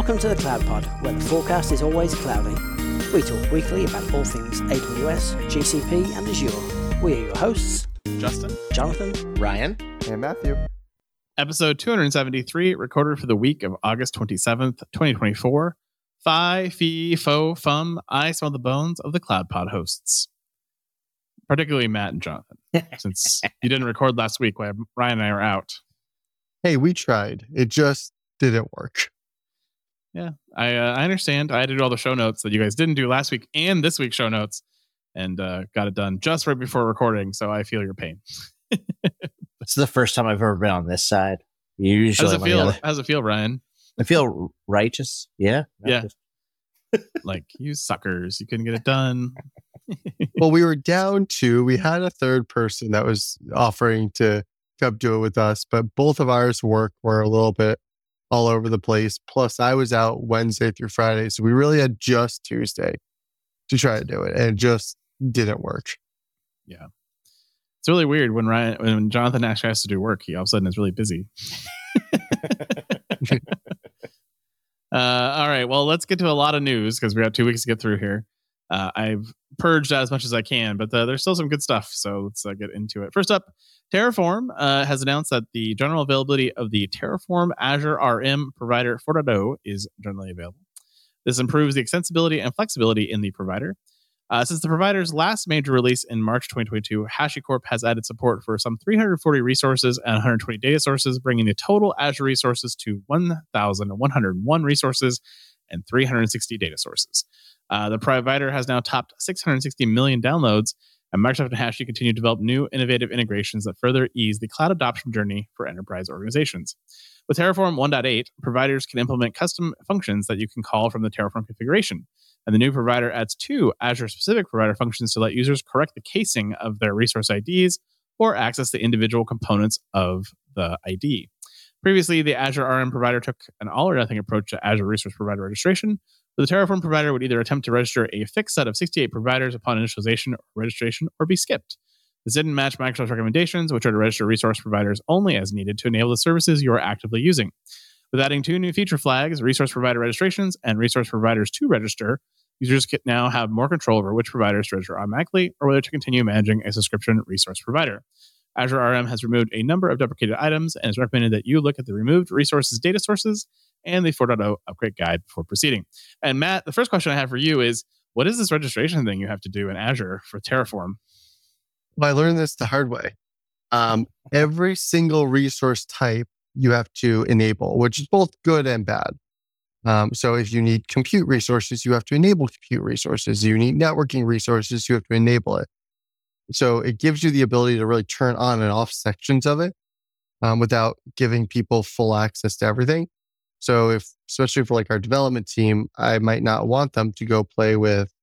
Welcome to the Cloud Pod, where the forecast is always cloudy. We talk weekly about all things AWS, GCP, and Azure. We are your hosts, Justin, Jonathan, Ryan, and Matthew. Episode 273, recorded for the week of August 27th, 2024. Fi, Fi, Fo, Fum, I smell the bones of the Cloud Pod hosts. Particularly Matt and Jonathan, since you didn't record last week while Ryan and I were out. Hey, we tried. It just didn't work. Yeah, I understand. I had to do all the show notes that you guys didn't do last week and this week's show notes, and got it done just right before recording, so I feel your pain. This is the first time I've ever been on this side. Usually, How does it feel, Ryan? I feel righteous. Yeah. Yeah. Like, you suckers. You couldn't get it done. Well, we were down to, we had a third person that was offering to come do it with us, but both of ours work were a little bit all over the place. Plus, I was out Wednesday through Friday, so we really had just Tuesday to try to do it, and it just didn't work. Yeah. It's really weird when Jonathan actually has to do work, he all of a sudden is really busy. All right. Well, let's get to a lot of news because we got 2 weeks to get through here. I've purged as much as I can, but there's still some good stuff. So let's get into it. First up, Terraform has announced that the general availability of the Terraform Azure RM provider 4.0 is generally available. This improves the extensibility and flexibility in the provider. Since the provider's last major release in March 2022, HashiCorp has added support for some 340 resources and 120 data sources, bringing the total Azure resources to 1,101 resources and 360 data sources. The provider has now topped 660 million downloads, and Microsoft and Hashi continue to develop new innovative integrations that further ease the cloud adoption journey for enterprise organizations. With Terraform 1.8, providers can implement custom functions that you can call from the Terraform configuration. And the new provider adds 2 Azure-specific provider functions to let users correct the casing of their resource IDs or access the individual components of the ID. Previously, the Azure RM provider took an all-or-nothing approach to Azure Resource Provider registration, where the Terraform provider would either attempt to register a fixed set of 68 providers upon initialization or registration or be skipped. This didn't match Microsoft's recommendations, which are to register resource providers only as needed to enable the services you are actively using. With adding 2 new feature flags, resource provider registrations and resource providers to register, users can now have more control over which providers to register automatically or whether to continue managing a subscription resource provider. Azure RM has removed a number of deprecated items and it's recommended that you look at the removed resources data sources and the 4.0 upgrade guide before proceeding. And Matt, the first question I have for you is, what is this registration thing you have to do in Azure for Terraform? Well, I learned this the hard way. Every single resource type you have to enable, which is both good and bad. So if you need compute resources, you have to enable compute resources. You need networking resources, you have to enable it. So it gives you the ability to really turn on and off sections of it without giving people full access to everything. So especially for like our development team, I might not want them to go play with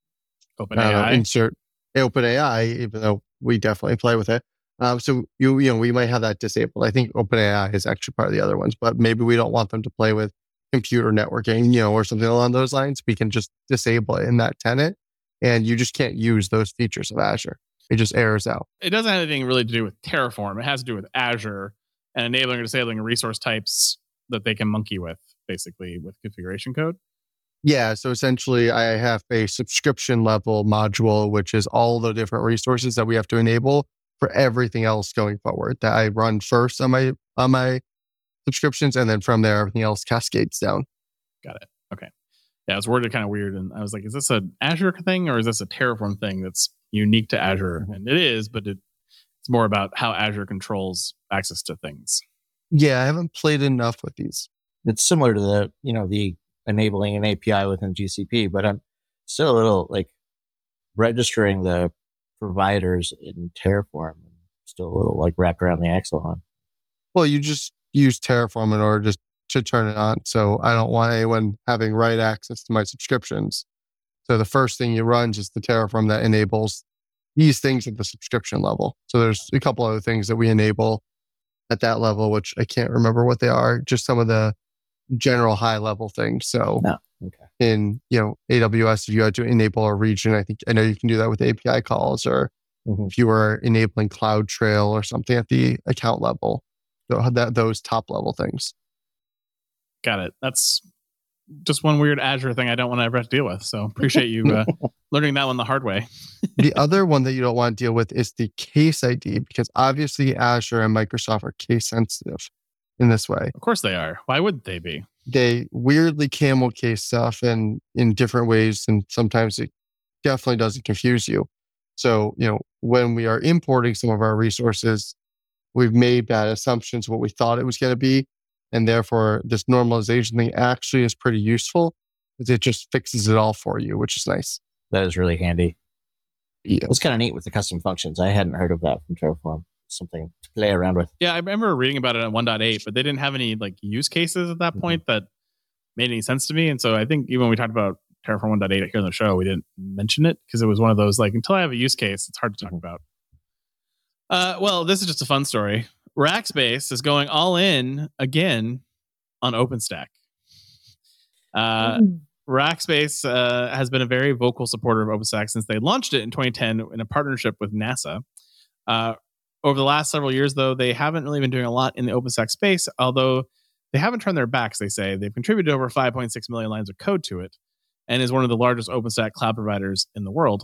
OpenAI. Insert OpenAI, even though we definitely play with it. So we might have that disabled. I think OpenAI is actually part of the other ones, but maybe we don't want them to play with computer networking, or something along those lines. We can just disable it in that tenant, and you just can't use those features of Azure. It just errors out. It doesn't have anything really to do with Terraform. It has to do with Azure and enabling or disabling resource types that they can monkey with, basically, with configuration code. Yeah, so essentially I have a subscription level module, which is all the different resources that we have to enable for everything else going forward that I run first on my subscriptions, and then from there everything else cascades down. Got it. Okay. Yeah, it's worded kind of weird, and I was like, is this an Azure thing or is this a Terraform thing that's unique to Azure? And it is, but it's more about how Azure controls access to things. Yeah, I haven't played enough with these. It's similar to the enabling an API within GCP, but I'm still a little like registering the providers in Terraform. I'm still a little like wrapped around the axle on. Well, you just use Terraform in order just to turn it on. So I don't want anyone having write access to my subscriptions. So the first thing you run is the Terraform that enables these things at the subscription level. So there's a couple other things that we enable at that level, which I can't remember what they are, just some of the general high level things. So in AWS, if you had to enable a region, I know you can do that with API calls, or if you were enabling CloudTrail or something at the account level, those top level things. Got it. That's just one weird Azure thing I don't want to ever have to deal with. So appreciate you learning that one the hard way. The other one that you don't want to deal with is the case ID, because obviously Azure and Microsoft are case sensitive in this way. Of course they are. Why wouldn't they be? They weirdly camel case stuff in different ways, and sometimes it definitely doesn't confuse you. So, when we are importing some of our resources, we've made bad assumptions what we thought it was going to be. And therefore, this normalization thing actually is pretty useful because it just fixes it all for you, which is nice. That is really handy. Yeah. It's kind of neat with the custom functions. I hadn't heard of that from Terraform. Something to play around with. Yeah, I remember reading about it on 1.8, but they didn't have any like use cases at that point that made any sense to me. And so I think even when we talked about Terraform 1.8 here on the show, we didn't mention it because it was one of those like, until I have a use case, it's hard to talk about. Well, this is just a fun story. Rackspace is going all in again on OpenStack. Rackspace has been a very vocal supporter of OpenStack since they launched it in 2010 in a partnership with NASA. Over the last several years, though, they haven't really been doing a lot in the OpenStack space, although they haven't turned their backs, they say. They've contributed over 5.6 million lines of code to it and is one of the largest OpenStack cloud providers in the world.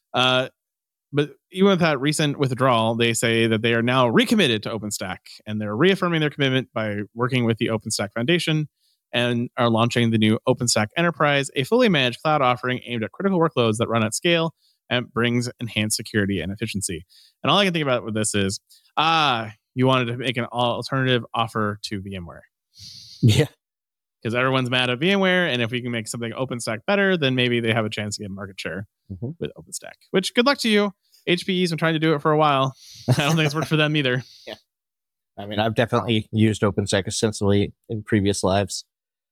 But even with that recent withdrawal, they say that they are now recommitted to OpenStack, and they're reaffirming their commitment by working with the OpenStack Foundation and are launching the new OpenStack Enterprise, a fully managed cloud offering aimed at critical workloads that run at scale and brings enhanced security and efficiency. And all I can think about with this is, you wanted to make an alternative offer to VMware. Yeah. Because everyone's mad at VMware, and if we can make something OpenStack better, then maybe they have a chance to get market share with OpenStack. Which, good luck to you. HPE's been trying to do it for a while. I don't think it's worked for them either. Yeah. I mean, I've definitely used OpenStack extensively in previous lives,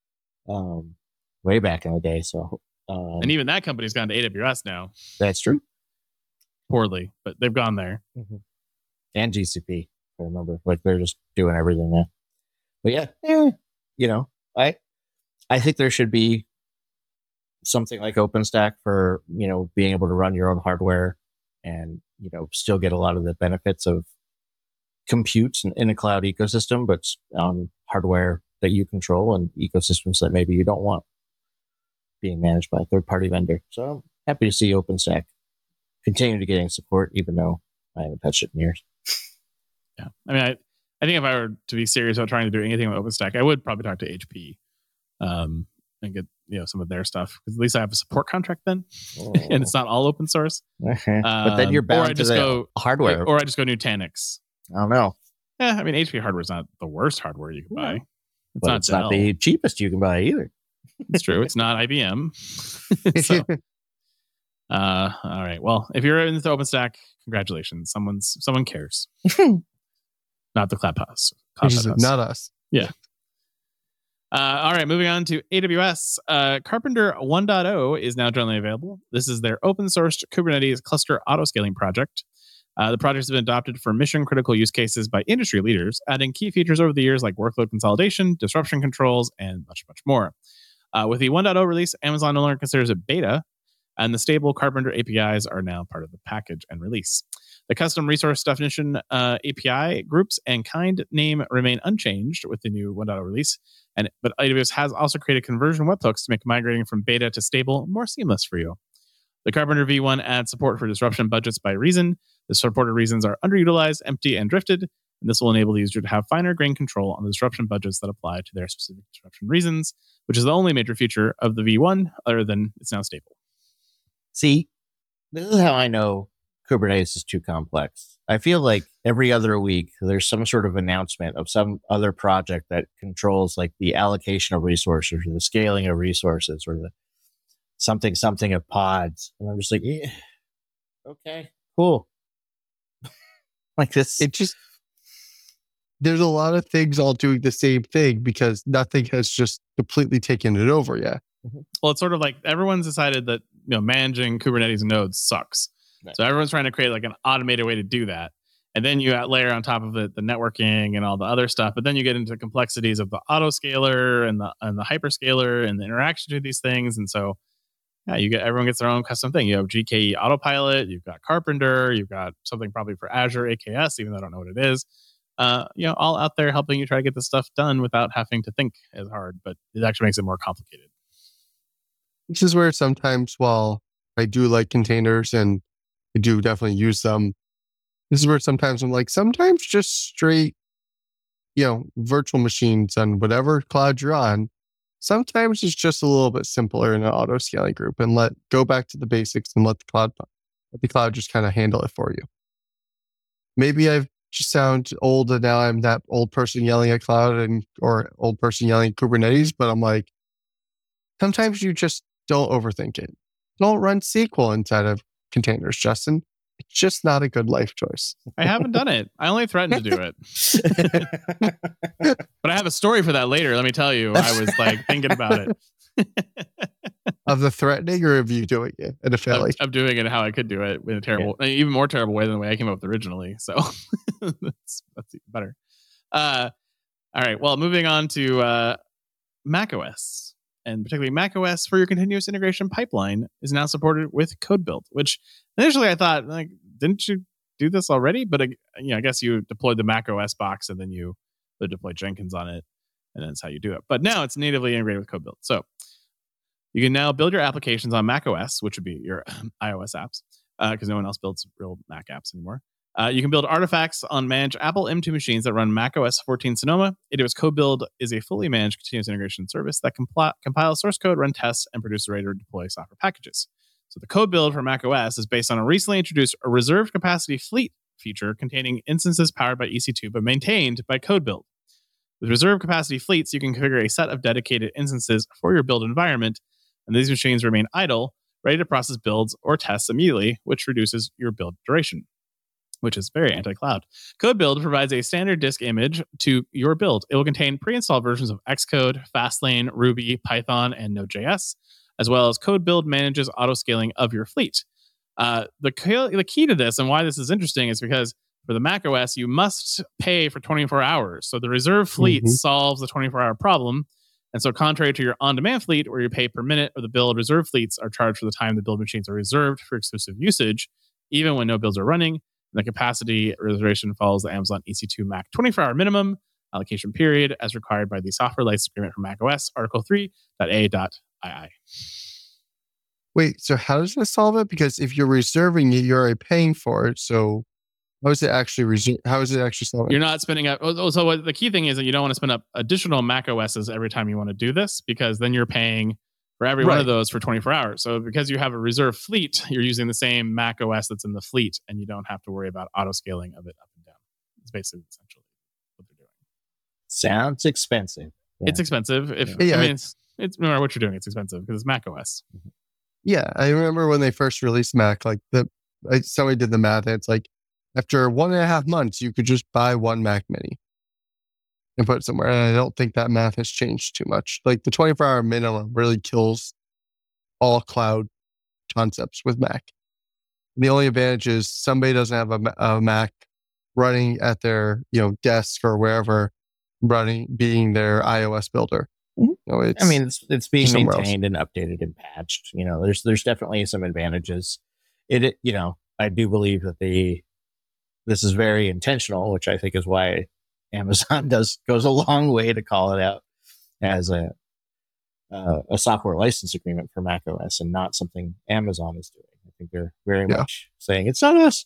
way back in the day. So, and even that company's gone to AWS now. That's true. Poorly, but they've gone there. And GCP, I remember. Like, they're just doing everything now. But yeah, I think there should be something like OpenStack for, being able to run your own hardware and, still get a lot of the benefits of compute in a cloud ecosystem, but on hardware that you control and ecosystems that maybe you don't want being managed by a third-party vendor. So I'm happy to see OpenStack continue to getting support, even though I haven't touched it in years. Yeah. I mean, I think if I were to be serious about trying to do anything with OpenStack, I would probably talk to HP and get some of their stuff, because at least I have a support contract then, and it's not all open source. But then you're bound to the hardware, or I just go Nutanix. I don't know. Yeah, I mean, HP hardware is not the worst hardware you can buy. It's not the cheapest you can buy either. It's true. It's not IBM. So, all right. Well, if you're into OpenStack, congratulations. Someone cares. Not the Clubhouse. Not us. Yeah. All right, moving on to AWS. Carpenter 1.0 is now generally available. This is their open source Kubernetes cluster autoscaling project. The project has been adopted for mission critical use cases by industry leaders, adding key features over the years like workload consolidation, disruption controls, and much, much more. With the 1.0 release, Amazon no longer considers it beta, and the stable Carpenter APIs are now part of the package and release. The custom resource definition API groups and kind name remain unchanged with the new 1.0 release, but AWS has also created conversion webhooks to make migrating from beta to stable more seamless for you. The Carpenter V1 adds support for disruption budgets by reason. The supported reasons are underutilized, empty, and drifted, and this will enable the user to have finer grained control on the disruption budgets that apply to their specific disruption reasons, which is the only major feature of the V1 other than it's now stable. See, this is how I know Kubernetes is too complex. I feel like every other week there's some sort of announcement of some other project that controls like the allocation of resources or the scaling of resources or the something of pods. And I'm just like, yeah, okay, cool. Like this. There's a lot of things all doing the same thing because nothing has just completely taken it over yet. Well, it's sort of like everyone's decided that managing Kubernetes nodes sucks. Right. So everyone's trying to create like an automated way to do that. And then you layer on top of it the networking and all the other stuff. But then you get into complexities of the autoscaler and the hyperscaler and the interaction to these things. And so everyone gets their own custom thing. You have GKE Autopilot, you've got Carpenter, you've got something probably for Azure AKS, even though I don't know what it is. All out there helping you try to get this stuff done without having to think as hard, but it actually makes it more complicated. This is where sometimes, while I do like containers and I do definitely use them, this is where sometimes I'm like, sometimes just straight, virtual machines on whatever cloud you're on. Sometimes it's just a little bit simpler in an auto scaling group, and go back to the basics and let the cloud just kind of handle it for you. Maybe I just sound old and now I'm that old person yelling at cloud or old person yelling at Kubernetes, but I'm like, sometimes you just don't overthink it. Don't run SQL inside of containers, Justin. It's just not a good life choice. I haven't done it. I only threatened to do it. But I have a story for that later. Let me tell you. I was like thinking about it. Of the threatening or of you doing it in a failure? Of doing it how I could do it in a terrible, even more terrible way than the way I came up with originally. So that's even better. All right. Well, moving on to macOS, and particularly macOS for your continuous integration pipeline is now supported with code build, which initially I thought, like, didn't you do this already? But I guess you deployed the macOS box and then you deployed Jenkins on it, and that's how you do it. But now it's natively integrated with code build. So you can now build your applications on macOS, which would be your iOS apps, because no one else builds real Mac apps anymore. You can build artifacts on managed Apple M2 machines that run macOS 14 Sonoma. AWS Code Build is a fully managed continuous integration service that compiles source code, run tests, and produce ready to deploy software packages. So the code build for macOS is based on a recently introduced reserved capacity fleet feature containing instances powered by EC2 but maintained by code build. With reserved capacity fleets, you can configure a set of dedicated instances for your build environment, and these machines remain idle, ready to process builds or tests immediately, which reduces your build duration, which is very anti-cloud. Code Build provides a standard disk image to your build. It will contain pre-installed versions of Xcode, Fastlane, Ruby, Python, and Node.js, as well as Code Build manages auto-scaling of your fleet. The key to this and why this is interesting is because for the macOS, you must pay for 24 hours. So the reserve fleet solves the 24-hour problem. And so contrary to your on-demand fleet, where you pay per minute, or the build reserve fleets are charged for the time the build machines are reserved for exclusive usage, even when no builds are running. The capacity reservation follows the Amazon EC2 Mac 24-hour minimum allocation period as required by the software license agreement for macOS, Article 3.a.ii. Wait, so how does this solve it? Because if you're reserving it, you're already paying for it. So how is it actually solving? You're not spinning up. So the key thing is that you don't want to spin up additional Mac OSs every time you want to do this, because then you're paying for every one of those for 24 hours. So because you have a reserve fleet, you're using the same Mac OS that's in the fleet, and you don't have to worry about auto scaling of it up and down. It's basically essentially what they're doing. Sounds expensive. Yeah. It's expensive. It's no matter what you're doing, it's expensive because it's Mac OS. Yeah, I remember when they first released Mac, somebody did the math, and it's like, after 1.5 months, you could just buy one Mac Mini and put it somewhere. And I don't think that math has changed too much. Like the 24-hour minimum really kills all cloud concepts with Mac. And the only advantage is somebody doesn't have a Mac running at their desk or wherever, being their iOS builder. It's being maintained and updated and patched. There's definitely some advantages. I do believe that this is very intentional, which I think is why Amazon goes a long way to call it out as a software license agreement for macOS and not something Amazon is doing. I think they're very much saying it's not us.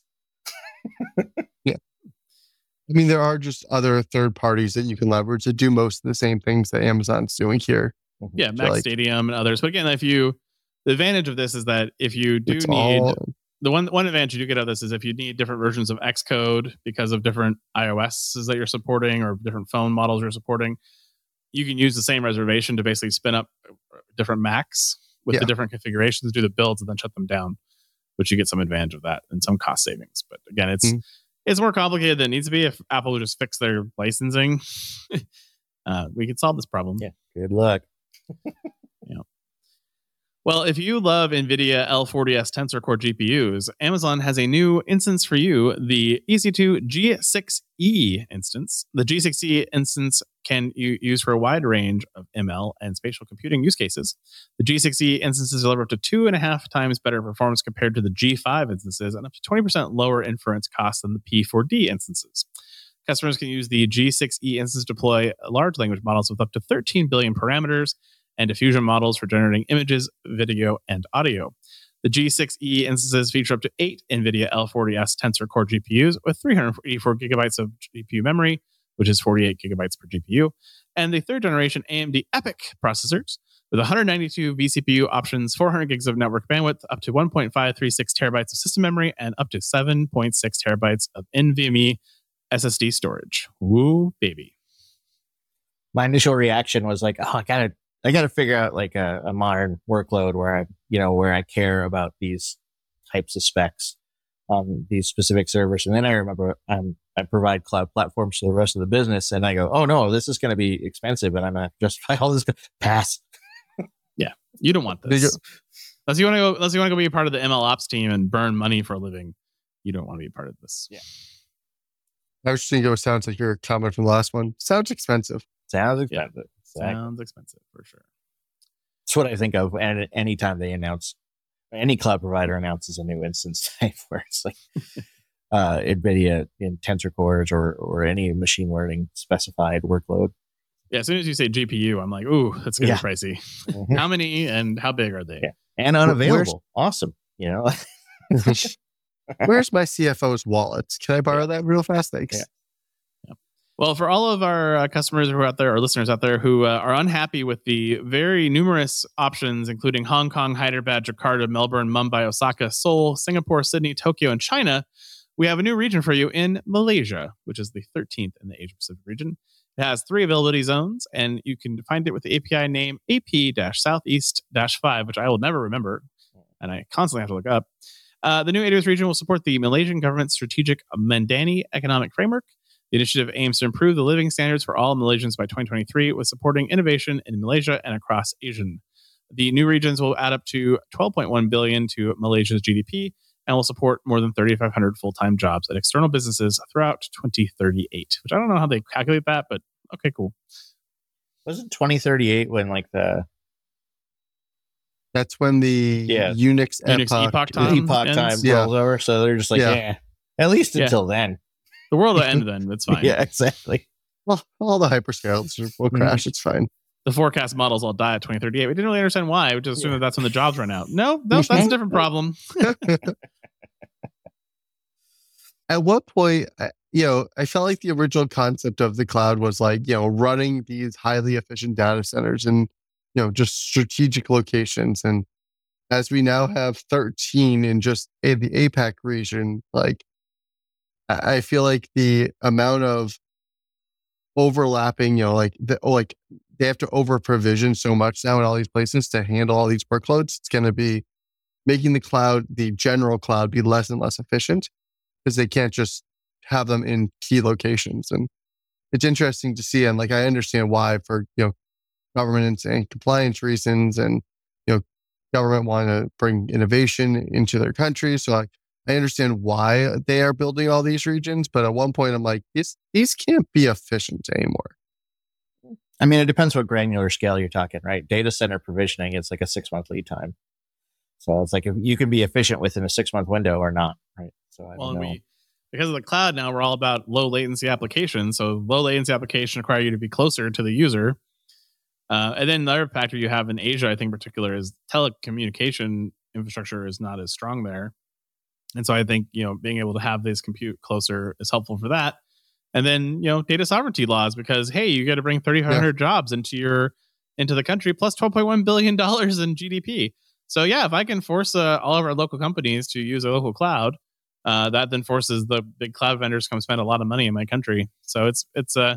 Yeah. I mean, there are just other third parties that you can leverage that do most of the same things that Amazon's doing here. Yeah, Mac Stadium and others. But again, the advantage of this is that if you do need... The one advantage you do get out of this is if you need different versions of Xcode because of different iOSs that you're supporting or different phone models you're supporting, you can use the same reservation to basically spin up different Macs with the different configurations, do the builds, and then shut them down, which you get some advantage of that and some cost savings. But again, it's more complicated than it needs to be. If Apple would just fix their licensing, we could solve this problem. Yeah, good luck. Well, if you love NVIDIA L40S Tensor Core GPUs, Amazon has a new instance for you, the EC2 G6E instance. The G6E instance can you use for a wide range of ML and spatial computing use cases. The G6E instances deliver up to 2.5 times better performance compared to the G5 instances and up to 20% lower inference costs than the P4D instances. Customers can use the G6E instance to deploy large language models with up to 13 billion parameters and diffusion models for generating images, video, and audio. The G6E instances feature up to 8 NVIDIA L40S Tensor Core GPUs with 384 gigabytes of GPU memory, which is 48 gigabytes per GPU, and the third generation AMD EPYC processors with 192 vCPU options, 400 gigs of network bandwidth, up to 1.536 terabytes of system memory, and up to 7.6 terabytes of NVMe SSD storage. Woo, baby. My initial reaction was like, oh, I gotta figure out like a modern workload where I care about these types of specs on these specific servers. And then I remember I provide cloud platforms to the rest of the business, and I go, oh no, this is going to be expensive, and I'm going to justify all this. Pass. Yeah, you don't want this. Unless you want to go be a part of the ML Ops team and burn money for a living, you don't want to be a part of this. Yeah. I was just thinking it sounds like your comment from the last one. Sounds expensive. Sounds expensive. Yeah. Exactly. Sounds expensive for sure. That's what I think of anytime they announce, any cloud provider announces a new instance type where it's like NVIDIA in Tensor Cores or any machine learning specified workload. Yeah, as soon as you say GPU, I'm like, ooh, that's going to be pricey. Mm-hmm. How many and how big are they? Yeah. And unavailable. Awesome. Where's my CFO's wallet? Can I borrow that real fast? Thanks. Yeah. Well, for all of our customers who are out there, or listeners out there who are unhappy with the very numerous options, including Hong Kong, Hyderabad, Jakarta, Melbourne, Mumbai, Osaka, Seoul, Singapore, Sydney, Tokyo, and China, we have a new region for you in Malaysia, which is the 13th in the Asia Pacific region. It has 3 availability zones, and you can find it with the API name AP-Southeast-5, which I will never remember, and I constantly have to look up. The new AWS region will support the Malaysian government's strategic Mandani economic framework. The initiative aims to improve the living standards for all Malaysians by 2023, with supporting innovation in Malaysia and across Asia. The new regions will add up to $12.1 billion to Malaysia's GDP and will support more than 3,500 full-time jobs at external businesses throughout 2038, which I don't know how they calculate that, but okay, cool. Wasn't 2038 when like that's when the Unix epoch time rolls over? So they're just like, at least until then. The world will end then. That's fine. Yeah, exactly. Well, all the hyperscalers will crash. It's fine. The forecast models all die at 2038. We didn't really understand why. We just assumed that that's when the jobs run out. No, that's a different problem. At what point, I felt like the original concept of the cloud was like, running these highly efficient data centers in, just strategic locations. And as we now have 13 in just the APAC region, like, I feel like the amount of overlapping, they have to over provision so much now in all these places to handle all these workloads. It's going to be making the general cloud, be less and less efficient because they can't just have them in key locations. And it's interesting to see. And like, I understand why for, government and compliance reasons and, government want to bring innovation into their country. So I understand why they are building all these regions, but at one point I'm like, these can't be efficient anymore. I mean, it depends what granular scale you're talking, right? Data center provisioning, it's like a 6-month lead time. So it's like if you can be efficient within a 6-month window or not, right? So I don't know. Because of the cloud now, we're all about low latency applications. So low latency application require you to be closer to the user. And then the other factor you have in Asia, I think in particular, is telecommunication infrastructure is not as strong there. And so I think, being able to have this compute closer is helpful for that. And then, data sovereignty laws, because, hey, you got to bring 3,500 jobs into the country, plus $12.1 billion in GDP. So yeah, if I can force all of our local companies to use a local cloud, that then forces the big cloud vendors to come spend a lot of money in my country. So it's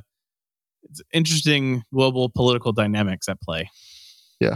interesting global political dynamics at play. Yeah.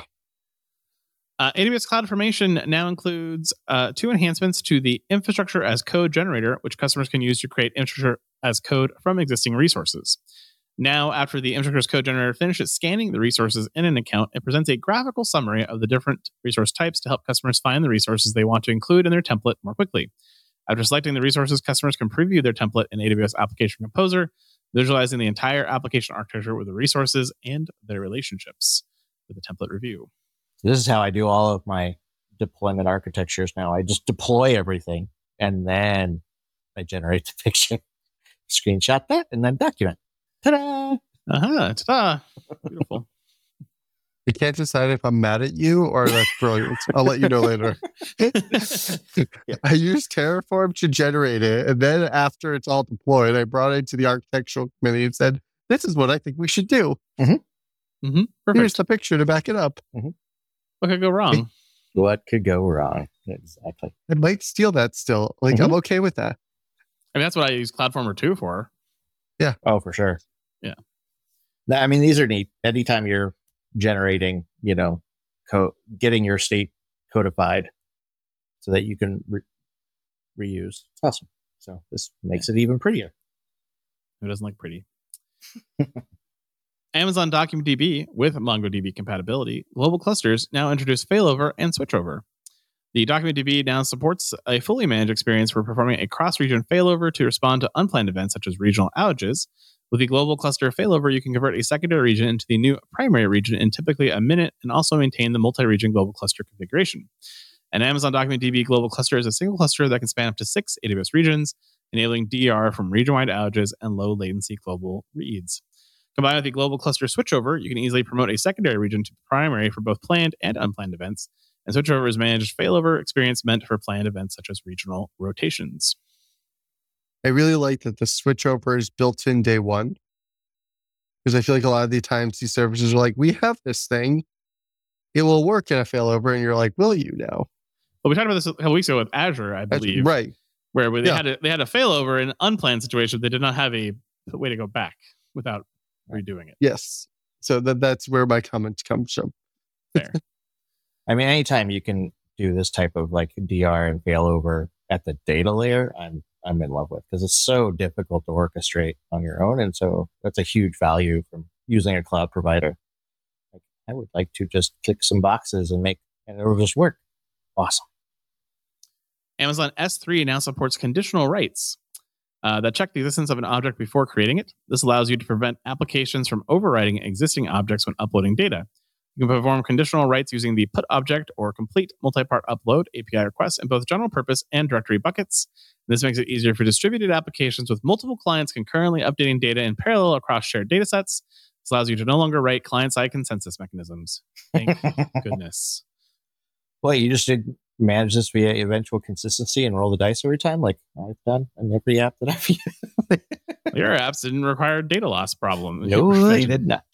AWS CloudFormation now includes 2 enhancements to the infrastructure as code generator, which customers can use to create infrastructure as code from existing resources. Now, after the infrastructure as code generator finishes scanning the resources in an account, it presents a graphical summary of the different resource types to help customers find the resources they want to include in their template more quickly. After selecting the resources, customers can preview their template in AWS Application Composer, visualizing the entire application architecture with the resources and their relationships with the template review. This is how I do all of my deployment architectures now. I just deploy everything and then I generate the picture, screenshot that, and then document. Ta-da! Ta-da! Beautiful. I can't decide if I'm mad at you or that's brilliant. I'll let you know later. I used Terraform to generate it. And then after it's all deployed, I brought it to the architectural committee and said, this is what I think we should do. Perfect. Here's the picture to back it up. What could go wrong? What could go wrong? Exactly. I might steal that still. Like, I'm okay with that. I mean, that's what I use CloudFormer 2 for. Yeah. Oh, for sure. Yeah. I mean, these are neat. Anytime you're generating, getting your state codified so that you can reuse. It's awesome. So this makes it even prettier. Who doesn't like pretty? Amazon DocumentDB with MongoDB compatibility, global clusters now introduce failover and switchover. The DocumentDB now supports a fully managed experience for performing a cross-region failover to respond to unplanned events such as regional outages. With the global cluster failover, you can convert a secondary region into the new primary region in typically a minute and also maintain the multi-region global cluster configuration. An Amazon DocumentDB global cluster is a single cluster that can span up to 6 AWS regions, enabling DR from region-wide outages and low-latency global reads. Combined with the global cluster switchover, you can easily promote a secondary region to primary for both planned and unplanned events, and switchover is managed failover experience meant for planned events such as regional rotations. I really like that the switchover is built in day one, because I feel like a lot of the times these services are like, we have this thing, it will work in a failover, and you're like, will you now? Well, we talked about this a couple weeks ago with Azure, I believe. Right. Where they had a failover in an unplanned situation. They did not have a way to go back without redoing it. Yes. So that's where my comment comes from. Fair. I mean, anytime you can do this type of like DR and failover at the data layer, I'm in love with, because it's so difficult to orchestrate on your own. And so that's a huge value from using a cloud provider. Like, I would like to just click some boxes and it'll just work. Awesome. Amazon S3 now supports conditional writes that check the existence of an object before creating it. This allows you to prevent applications from overriding existing objects when uploading data. You can perform conditional writes using the put object or complete multi-part upload API requests in both general purpose and directory buckets. This makes it easier for distributed applications with multiple clients concurrently updating data in parallel across shared data sets. This allows you to no longer write client-side consensus mechanisms. Thank goodness. Well, you just did manage this via eventual consistency and roll the dice every time, like I've done in every app that I've used. Your apps didn't require a data loss problem. No, they did not.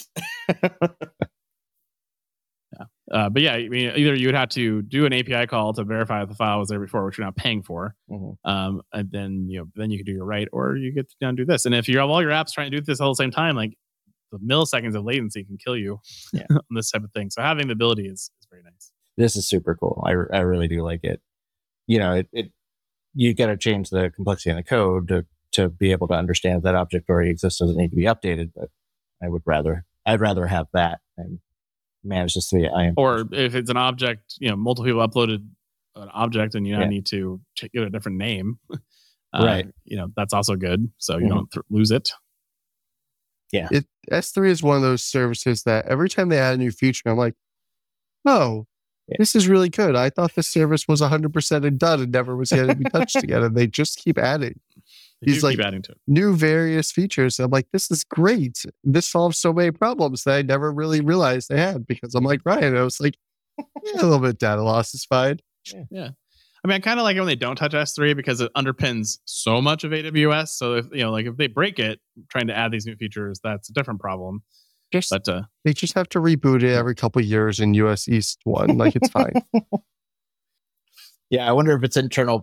But yeah, I mean, either you would have to do an API call to verify that the file was there before, which you're not paying for, and then you can do your write, or you get to now do this. And if you have all your apps trying to do this all at the same time, like the milliseconds of latency can kill you on this type of thing. So having the ability is very nice. This is super cool. I really do like it. You got to change the complexity in the code to be able to understand that object already exists, doesn't need to be updated. But I'd rather have that and manage this via IAM. Or if it's an object, multiple people uploaded an object and you now need to give it a different name. Right. That's also good. So you don't lose it. Yeah. S3 is one of those services that every time they add a new feature, I'm like, oh, this is really good. I thought this service was 100% and done and never was going to be touched again. And they just keep adding. These like keep adding to it. New various features. I'm like, this is great. This solves so many problems that I never really realized they had, because I'm like Ryan. I was like, a little bit of data loss is fine. Yeah. I mean, I kind of like it when they don't touch S3 because it underpins so much of AWS. So if they break it, trying to add these new features, that's a different problem. They just have to reboot it every couple of years in US East 1. Like, it's fine. Yeah, I wonder if it's internal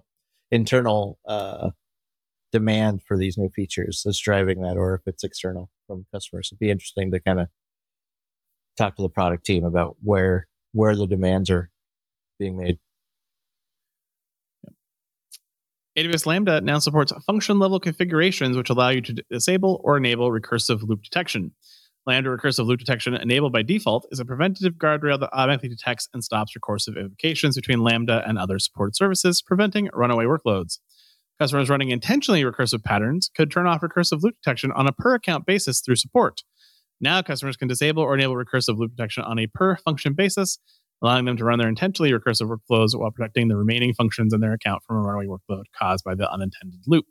demand for these new features that's driving that, or if it's external from customers. It'd be interesting to kind of talk to the product team about where the demands are being made. AWS Lambda now supports function level configurations, which allow you to disable or enable recursive loop detection. Lambda recursive loop detection enabled by default is a preventative guardrail that automatically detects and stops recursive invocations between Lambda and other supported services, preventing runaway workloads. Customers running intentionally recursive patterns could turn off recursive loop detection on a per-account basis through support. Now customers can disable or enable recursive loop detection on a per-function basis, allowing them to run their intentionally recursive workflows while protecting the remaining functions in their account from a runaway workload caused by the unintended loop.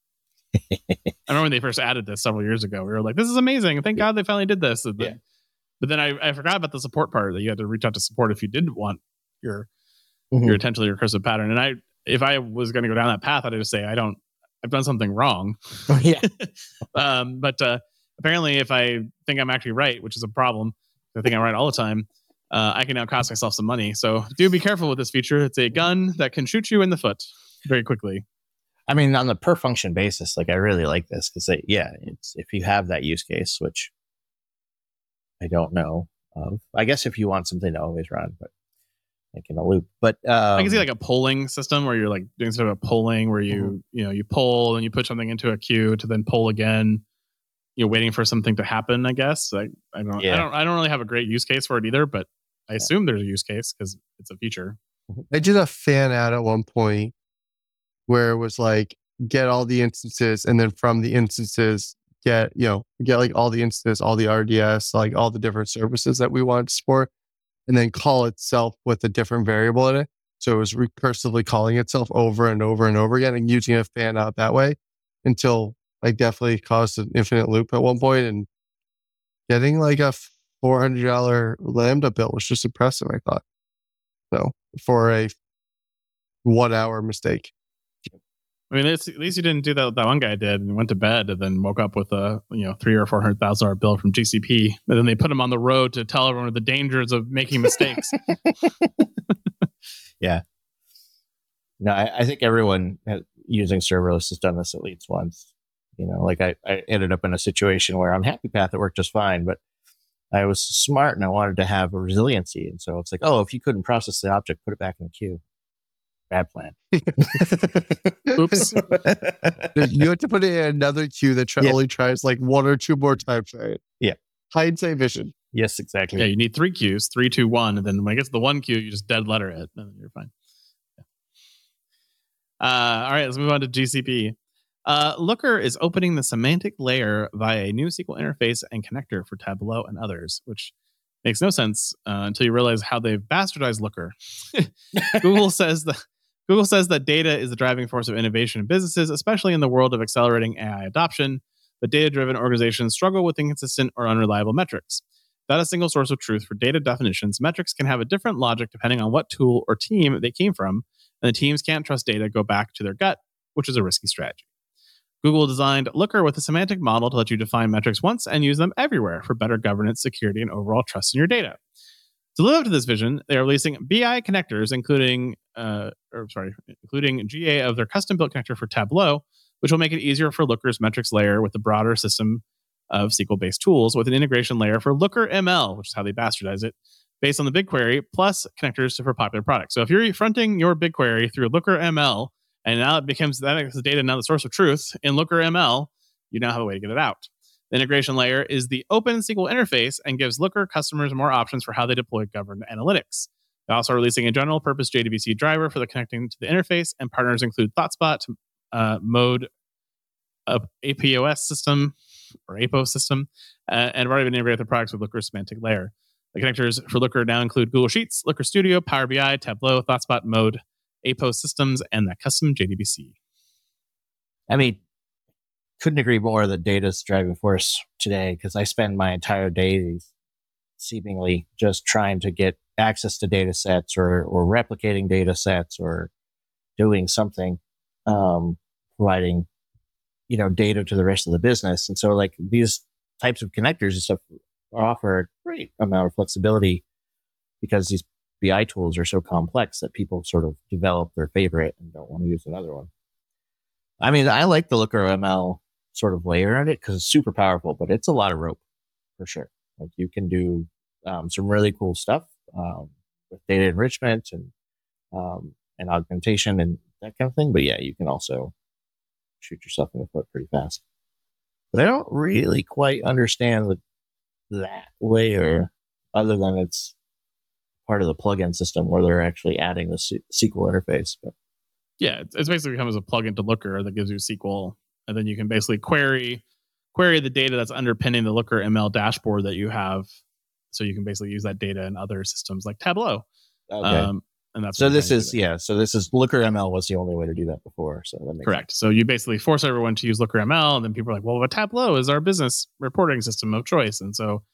I remember when they first added this several years ago. We were like, this is amazing. Thank God they finally did this. And then But then I forgot about the support part, that you had to reach out to support if you did want your intentionally recursive pattern. And if I was going to go down that path, I'd just say I've done something wrong. Yeah. But apparently, if I think I'm actually right, which is a problem, I think I'm right all the time, I can now cost myself some money. So do be careful with this feature. It's a gun that can shoot you in the foot very quickly. I mean, on the per function basis, like I really like this because it's if you have that use case, which I don't know of. I guess if you want something to always run, but like in a loop. But I can see like a polling system where you're like doing sort of a polling where you you poll and you put something into a queue to then poll again. You're waiting for something to happen, I guess. I don't really have a great use case for it either, but I assume there's a use case because it's a feature. I did a fan ad at one point where it was like, get all the instances, and then from the instances, get like all the instances, all the RDS, like all the different services that we want to support, and then call itself with a different variable in it. So it was recursively calling itself over and over and over again and using a fan out that way until I definitely caused an infinite loop at one point, and getting like a $400 Lambda bill was just impressive, I thought. So for a 1 hour mistake. I mean, at least you didn't do that one guy did and went to bed and then woke up with a $300,000 or $400,000 bill from GCP, and then they put him on the road to tell everyone the dangers of making mistakes. Yeah. No, I think everyone using serverless has done this at least once. Like I ended up in a situation where on Happy Path it worked just fine, but I was smart and I wanted to have a resiliency, and so it's like, if you couldn't process the object, put it back in the queue. Bad plan. Oops. You have to put it in another queue that only tries like 1 or 2 more times, right? Yeah. Hindsight vision. Yes, exactly. Yeah, you need 3 queues, 3, 2, 1, and then when it gets to the 1 queue, you just dead letter it, and you're fine. Yeah. All right, let's move on to GCP. Looker is opening the semantic layer via a new SQL interface and connector for Tableau and others, which makes no sense until you realize how they've bastardized Looker. Google says that data is the driving force of innovation in businesses, especially in the world of accelerating AI adoption. But data-driven organizations struggle with inconsistent or unreliable metrics. Without a single source of truth for data definitions, metrics can have a different logic depending on what tool or team they came from, and the teams can't trust data go back to their gut, which is a risky strategy. Google designed Looker with a semantic model to let you define metrics once and use them everywhere for better governance, security, and overall trust in your data. To live up to this vision, they are releasing BI connectors, including GA of their custom-built connector for Tableau, which will make it easier for Looker's metrics layer with the broader system of SQL-based tools, with an integration layer for Looker ML, which is how they bastardize it, based on the BigQuery, plus connectors for popular products. So if you're fronting your BigQuery through Looker ML, and now that makes the data now the source of truth in Looker ML, you now have a way to get it out. The integration layer is the open SQL interface and gives Looker customers more options for how they deploy governed analytics. They're also releasing a general purpose JDBC driver for the connecting to the interface, and partners include ThoughtSpot, Mode, APOS system, or APO system, and have already been integrated with the products with Looker's semantic layer. The connectors for Looker now include Google Sheets, Looker Studio, Power BI, Tableau, ThoughtSpot, Mode, APO systems, and that custom JDBC. I mean, couldn't agree more that data's driving force today, because I spend my entire day seemingly just trying to get access to data sets or replicating data sets or doing something, providing, data to the rest of the business. And so like these types of connectors and stuff offer a great amount of flexibility because these BI tools are so complex that people sort of develop their favorite and don't want to use another one. I mean, I like the Looker ML sort of layer on it because it's super powerful, but it's a lot of rope for sure. Like you can do some really cool stuff with data enrichment and augmentation and that kind of thing. But yeah, you can also shoot yourself in the foot pretty fast. But I don't really quite understand that layer other than it's part of the plugin system where they're actually adding the SQL interface. But yeah, it's basically becomes a plugin to Looker that gives you SQL, and then you can basically query the data that's underpinning the Looker ML dashboard that you have. So you can basically use that data in other systems like Tableau. Okay. And that's so this is Looker ML was the only way to do that before. So that makes correct. sense. So you basically force everyone to use Looker ML, and then people are like, well, Tableau is our business reporting system of choice. And so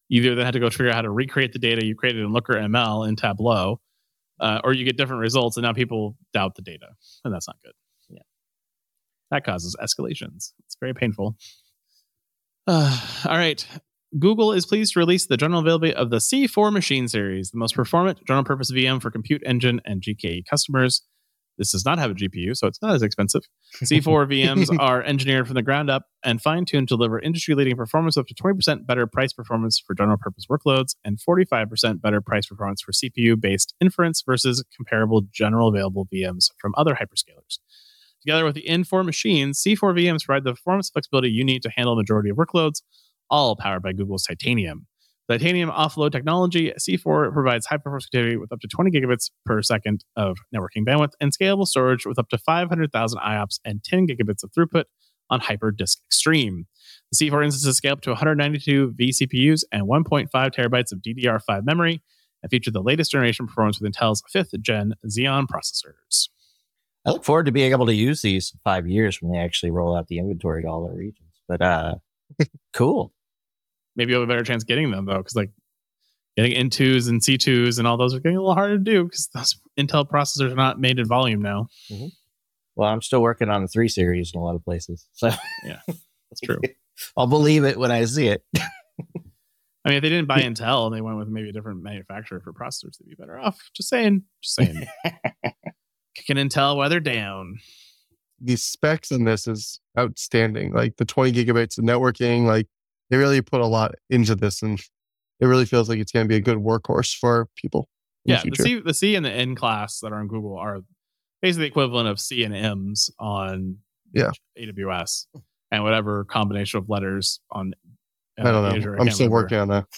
You either then had to go figure out how to recreate the data you created in Looker ML in Tableau, or you get different results, and now people doubt the data, and that's not good. Yeah. That causes escalations. It's very painful. All right. Google is pleased to release the general availability of the C4 machine series, the most performant general purpose VM for compute engine and GKE customers. This does not have a GPU, so it's not as expensive. C4 VMs are engineered from the ground up and fine-tuned to deliver industry-leading performance, up to 20% better price performance for general purpose workloads and 45% better price performance for CPU-based inference versus comparable general available VMs from other hyperscalers. Together with the N4 machines, C4 VMs provide the performance flexibility you need to handle the majority of workloads, all powered by Google's Titanium. Titanium offload technology, C4 provides high performance connectivity with up to 20 gigabits per second of networking bandwidth and scalable storage with up to 500,000 IOPS and 10 gigabits of throughput on HyperDisk Extreme. The C4 instances scale up to 192 vCPUs and 1.5 terabytes of DDR5 memory and feature the latest generation performance with Intel's 5th gen Xeon processors. I look forward to being able to use these in 5 years when they actually roll out the inventory to all our regions. But cool. Maybe you'll have a better chance getting them, though, because like getting N2s and C2s and all those are getting a little harder to do because those Intel processors are not made in volume now. Mm-hmm. Well, I'm still working on the 3 series in a lot of places. So yeah, that's true. I'll believe it when I see it. I mean, if they didn't buy Intel and they went with maybe a different manufacturer for processors, they'd be better off. Just saying. Kicking Intel while they're down. The specs in this is outstanding. Like the 20 gigabytes of networking, like they really put a lot into this, and it really feels like it's going to be a good workhorse for people. Yeah, the C and the N class that are on Google are basically the equivalent of C and M's on AWS and whatever combination of letters on I don't know. Azure. I'm still working on that.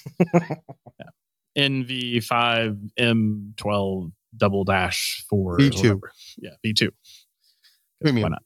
NV5 M12 $4. V2. Yeah, V2. Premium. Why not?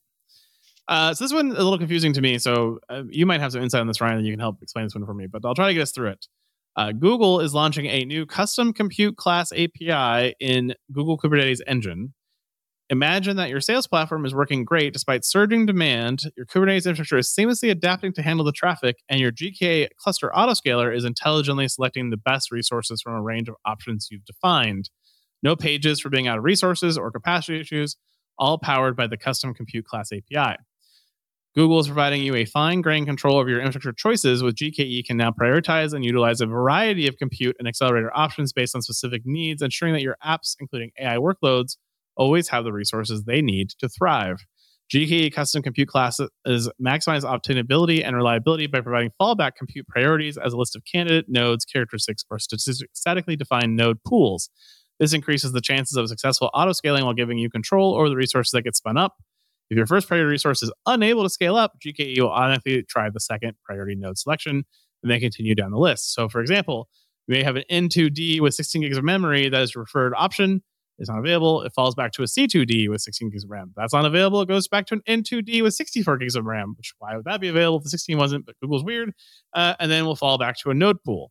So this one a little confusing to me. So you might have some insight on this, Ryan, and you can help explain this one for me. But I'll try to get us through it. Google is launching a new custom compute class API in Google Kubernetes Engine. Imagine that your sales platform is working great despite surging demand. Your Kubernetes infrastructure is seamlessly adapting to handle the traffic, and your GKE cluster autoscaler is intelligently selecting the best resources from a range of options you've defined. No pages for being out of resources or capacity issues, all powered by the custom compute class API. Google is providing you a fine-grained control of your infrastructure choices, with GKE can now prioritize and utilize a variety of compute and accelerator options based on specific needs, ensuring that your apps, including AI workloads, always have the resources they need to thrive. GKE custom compute classes maximize obtainability and reliability by providing fallback compute priorities as a list of candidate nodes, characteristics, or statically defined node pools. This increases the chances of successful auto-scaling while giving you control over the resources that get spun up. If your first priority resource is unable to scale up, GKE will automatically try the second priority node selection and then continue down the list. So, for example, you may have an N2D with 16 gigs of memory that is your preferred option. It's not available. It falls back to a C2D with 16 gigs of RAM. That's not available. It goes back to an N2D with 64 gigs of RAM, which why would that be available if the 16 wasn't? But Google's weird. And then we'll fall back to a node pool.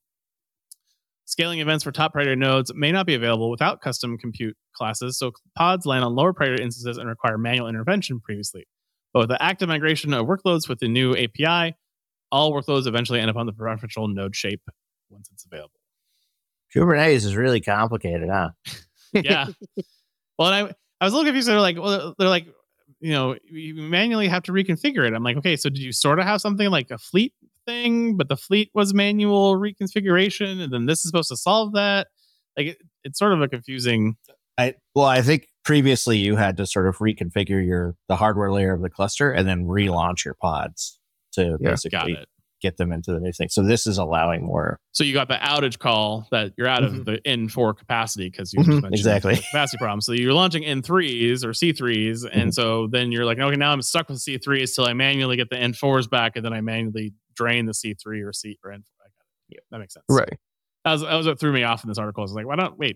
Scaling events for top priority nodes may not be available without custom compute classes, so pods land on lower priority instances and require manual intervention previously. But with the active migration of workloads with the new API, all workloads eventually end up on the preferential node shape once it's available. Kubernetes is really complicated, huh? Yeah. Well, and I was a little confused. They're like, you know, you manually have to reconfigure it. I'm like, okay, so did you sort of have something like a fleet thing, but the fleet was manual reconfiguration, and then this is supposed to solve that? Like, it's sort of a confusing. I think previously you had to sort of reconfigure the hardware layer of the cluster and then relaunch your pods to basically get them into the new thing. So this is allowing more. So you got the outage call that you're out of the N4 capacity because you just mentioned exactly the capacity problem. So you're launching N3s or C3s, and so then you're like, okay, now I'm stuck with C3s till I manually get the N4s back, and then I manually drain the C3 or C or N4. Yeah, that makes sense. Right. That was what threw me off in this article. I was like,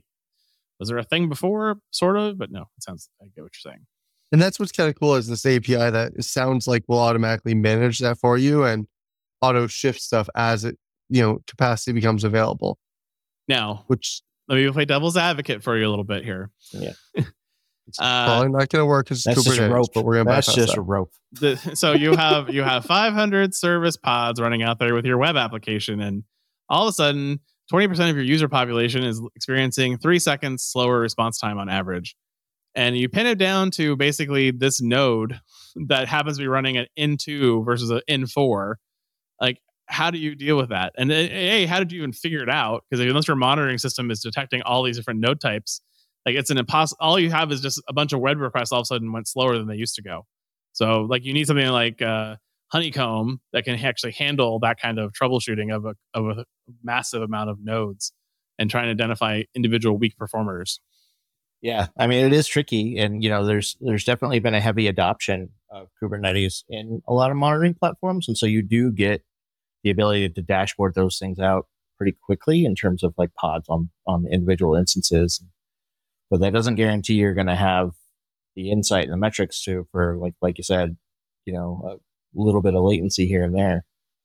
was there a thing before? Sort of, but no, I get what you're saying. And that's what's kind of cool is this API that it sounds like will automatically manage that for you and auto shift stuff as it, capacity becomes available. Now, which let me play devil's advocate for you a little bit here. Yeah. It's probably not going to work as that's Kubernetes, just a rope. But we're going to That's just a rope. So you have 500 service pods running out there with your web application, and all of a sudden 20% of your user population is experiencing 3 seconds slower response time on average. And you pin it down to basically this node that happens to be running an N2 versus an N4. Like, how do you deal with that? And A, how did you even figure it out? Because unless your monitoring system is detecting all these different node types, like it's an impossible. All you have is just a bunch of web requests all of a sudden went slower than they used to go. So like you need something like Honeycomb that can actually handle that kind of troubleshooting of a massive amount of nodes and trying to identify individual weak performers. Yeah, I mean, it is tricky, and there's definitely been a heavy adoption of Kubernetes in a lot of monitoring platforms, and so you do get the ability to dashboard those things out pretty quickly in terms of like pods on individual instances. But that doesn't guarantee you're going to have the insight and the metrics for like you said, a little bit of latency here and there.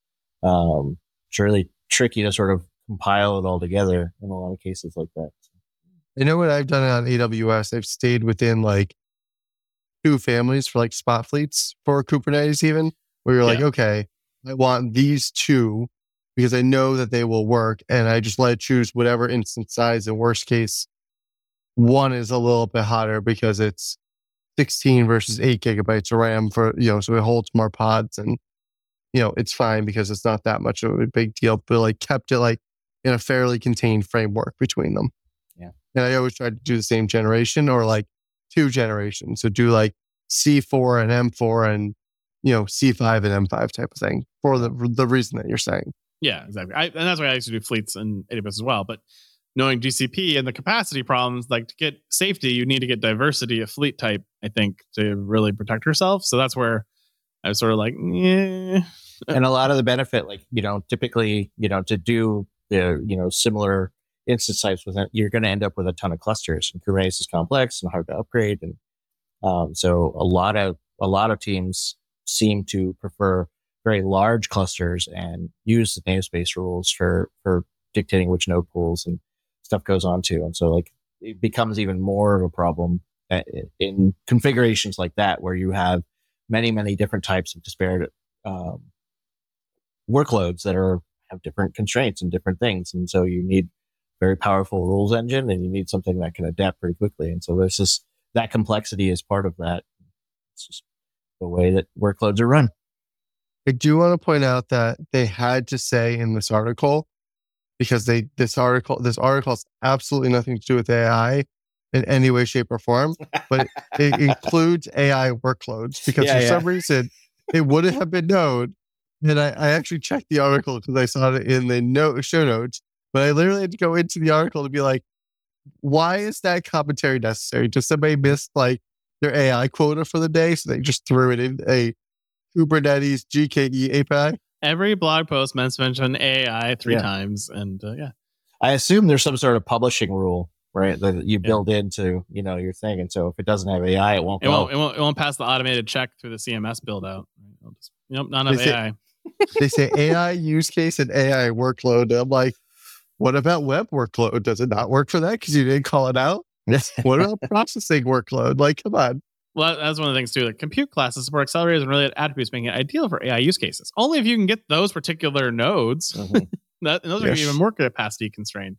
It's really tricky to sort of compile it all together in a lot of cases like that. I know what I've done on AWS. I've stayed within like 2 families for like spot fleets for Kubernetes, even where you're like, okay, I want these 2 because I know that they will work, and I just let it choose whatever instance size. In worst case, one is a little bit hotter because it's 16 versus 8 gigabytes of RAM for, so it holds more pods, and, it's fine because it's not that much of a big deal, but like kept it like in a fairly contained framework between them. Yeah. And I always try to do the same generation or like 2 generations. So do like C4 and M4 and, C5 and M5 type of thing for the reason that you're saying. Yeah, exactly. And that's why I used to do fleets in AWS as well. But knowing GCP and the capacity problems, like to get safety, you need to get diversity of fleet type, I think, to really protect yourself. So that's where I was sort of like, yeah. And a lot of the benefit, like, typically, to do the, similar instance types with it, you're going to end up with a ton of clusters. And Kubernetes is complex and hard to upgrade. And so a lot of teams seem to prefer very large clusters and use the namespace rules for dictating which node pools and stuff goes on to. And so like it becomes even more of a problem in configurations like that, where you have many, many different types of disparate workloads that have different constraints and different things. And so you need very powerful rules engine, and you need something that can adapt pretty quickly. And so there's just that complexity is part of that. It's just the way that workloads are run. I do want to point out that they had to say in this article, because this article has absolutely nothing to do with AI in any way, shape, or form, but it includes AI workloads because for some reason it wouldn't have been known. And I actually checked the article because I saw it in the show notes, but I literally had to go into the article to be like, why is that commentary necessary? Just somebody missed like their AI quota for the day, so they just threw it in a Kubernetes GKE API. Every blog post mentioned AI 3 times, and I assume there's some sort of publishing rule, right, that you build into your thing, and so if it doesn't have AI, it won't. It won't pass the automated check through the CMS build out. Not enough AI. They say AI use case and AI workload. I'm like, what about web workload? Does it not work for that because you didn't call it out? What about processing workload? Like, come on. Well, that's one of the things too. Like compute classes support accelerators and related attributes, making it ideal for AI use cases. Only if you can get those particular nodes. And those are even more capacity constrained.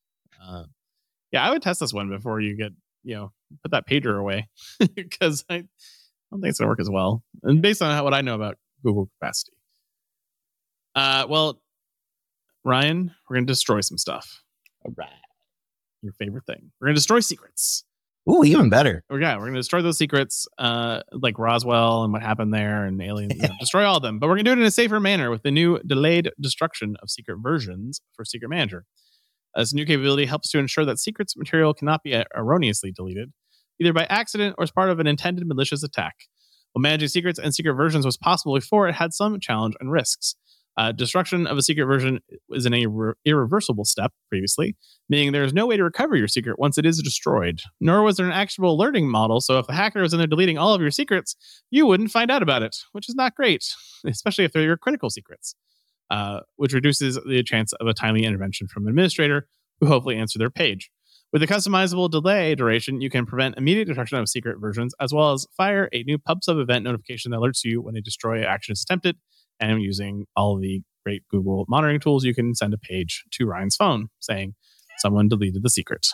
I would test this one before you get put that pager away because I don't think it's gonna work as well. And based on what I know about Google capacity. Well, Ryan, we're gonna destroy some stuff. All right. Your favorite thing. We're gonna destroy secrets. Ooh, even better. We're going to destroy those secrets, like Roswell and what happened there and aliens. Destroy all of them. But we're going to do it in a safer manner with the new delayed destruction of secret versions for Secret Manager. This new capability helps to ensure that secrets material cannot be erroneously deleted, either by accident or as part of an intended malicious attack. While managing secrets and secret versions was possible before, it had some challenge and risks. Destruction of a secret version is an irreversible step previously, meaning there is no way to recover your secret once it is destroyed. Nor was there an actionable alerting model, so if the hacker was in there deleting all of your secrets, you wouldn't find out about it, which is not great, especially if they're your critical secrets, which reduces the chance of a timely intervention from an administrator who hopefully answer their page. With a customizable delay duration, you can prevent immediate destruction of secret versions, as well as fire a new pub sub event notification that alerts you when a destroy action is attempted, and I'm using all of the great Google monitoring tools, you can send a page to Ryan's phone saying someone deleted the secret.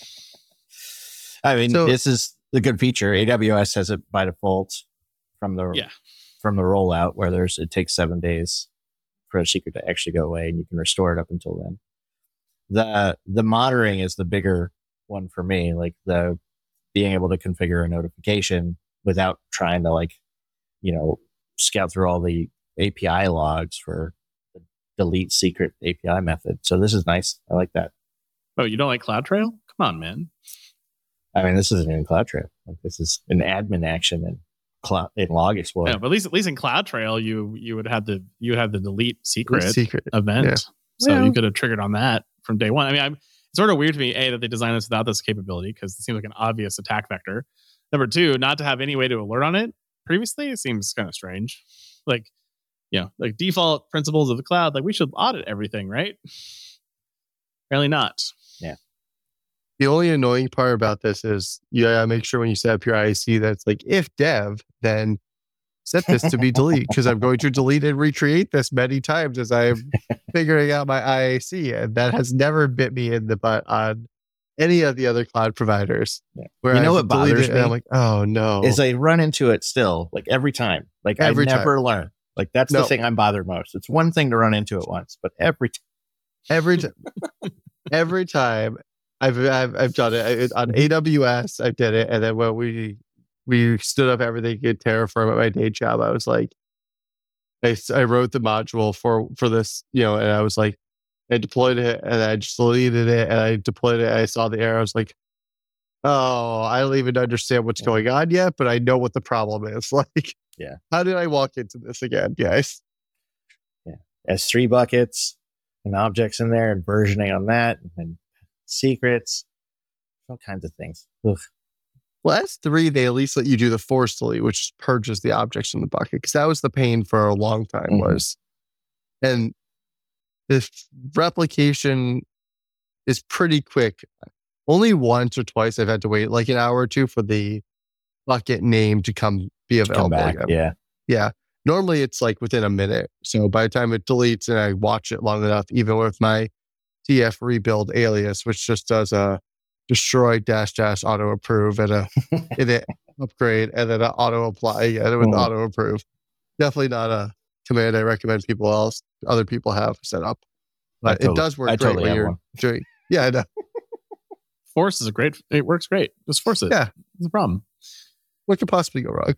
I mean, So- this is the good feature. AWS has it by default from the rollout, where it takes 7 days for a secret to actually go away, and you can restore it up until then. The monitoring is the bigger one for me, like the being able to configure a notification without trying to scout through all the API logs for the delete secret API method. So this is nice. I like that. Oh, you don't like CloudTrail? Come on, man. I mean, this isn't in CloudTrail. Like, this is an admin action in Log Explorer. Yeah, but at least in CloudTrail, you would have the delete secret Secret. event. Yeah. So Well- you could have triggered on that from day one. I mean, it's sort of weird to me, A, that they designed this without this capability because it seems like an obvious attack vector. Number two, not to have any way to alert on it previously, it seems kind of strange. Like default principles of the cloud, like we should audit everything, right? Apparently not. The only annoying part about this is you gotta make sure when you set up your IAC that it's like, if dev, then set this to be delete, because I'm going to delete and recreate this many times as I'm figuring out my IAC. And that has never bit me in the butt on any of the other cloud providers. Yeah. Where You know I've what deleted bothers it and I'm me? like, oh no. Is I run into it still, like every time. Like Every I never learn. Like that's No. the thing I'm bothered most. It's one thing to run into it once, but every time. Every time I've done it on AWS, I did it, and then when we stood up everything in Terraform at my day job, I was like, I wrote the module for this, and I was like, I deployed it, and I just deleted it, and I deployed it, and I saw the error. I was like, oh, I don't even understand what's going on yet, but I know what the problem is. Like, Yeah. How did I walk into this again, guys? S3 buckets and objects in there and versioning on that and secrets, all kinds of things. Ugh. Well, S3, they at least let you do the force delete, which purges the objects in the bucket, because that was the pain for a long time was. And this replication is pretty quick. Only once or twice I've had to wait like an hour or two for the bucket name to be available Come back. again. Yeah. Yeah. Normally it's like within a minute. So by the time it deletes and I watch it long enough, even with my TF rebuild alias, which just does a destroy -- auto approve and a upgrade and then an auto apply and with auto approve. Definitely not a command I recommend other people have set up. But it does work great when you're doing. Yeah, I know. Force is it works great. Just force it. Yeah. It's a problem. What could possibly go wrong?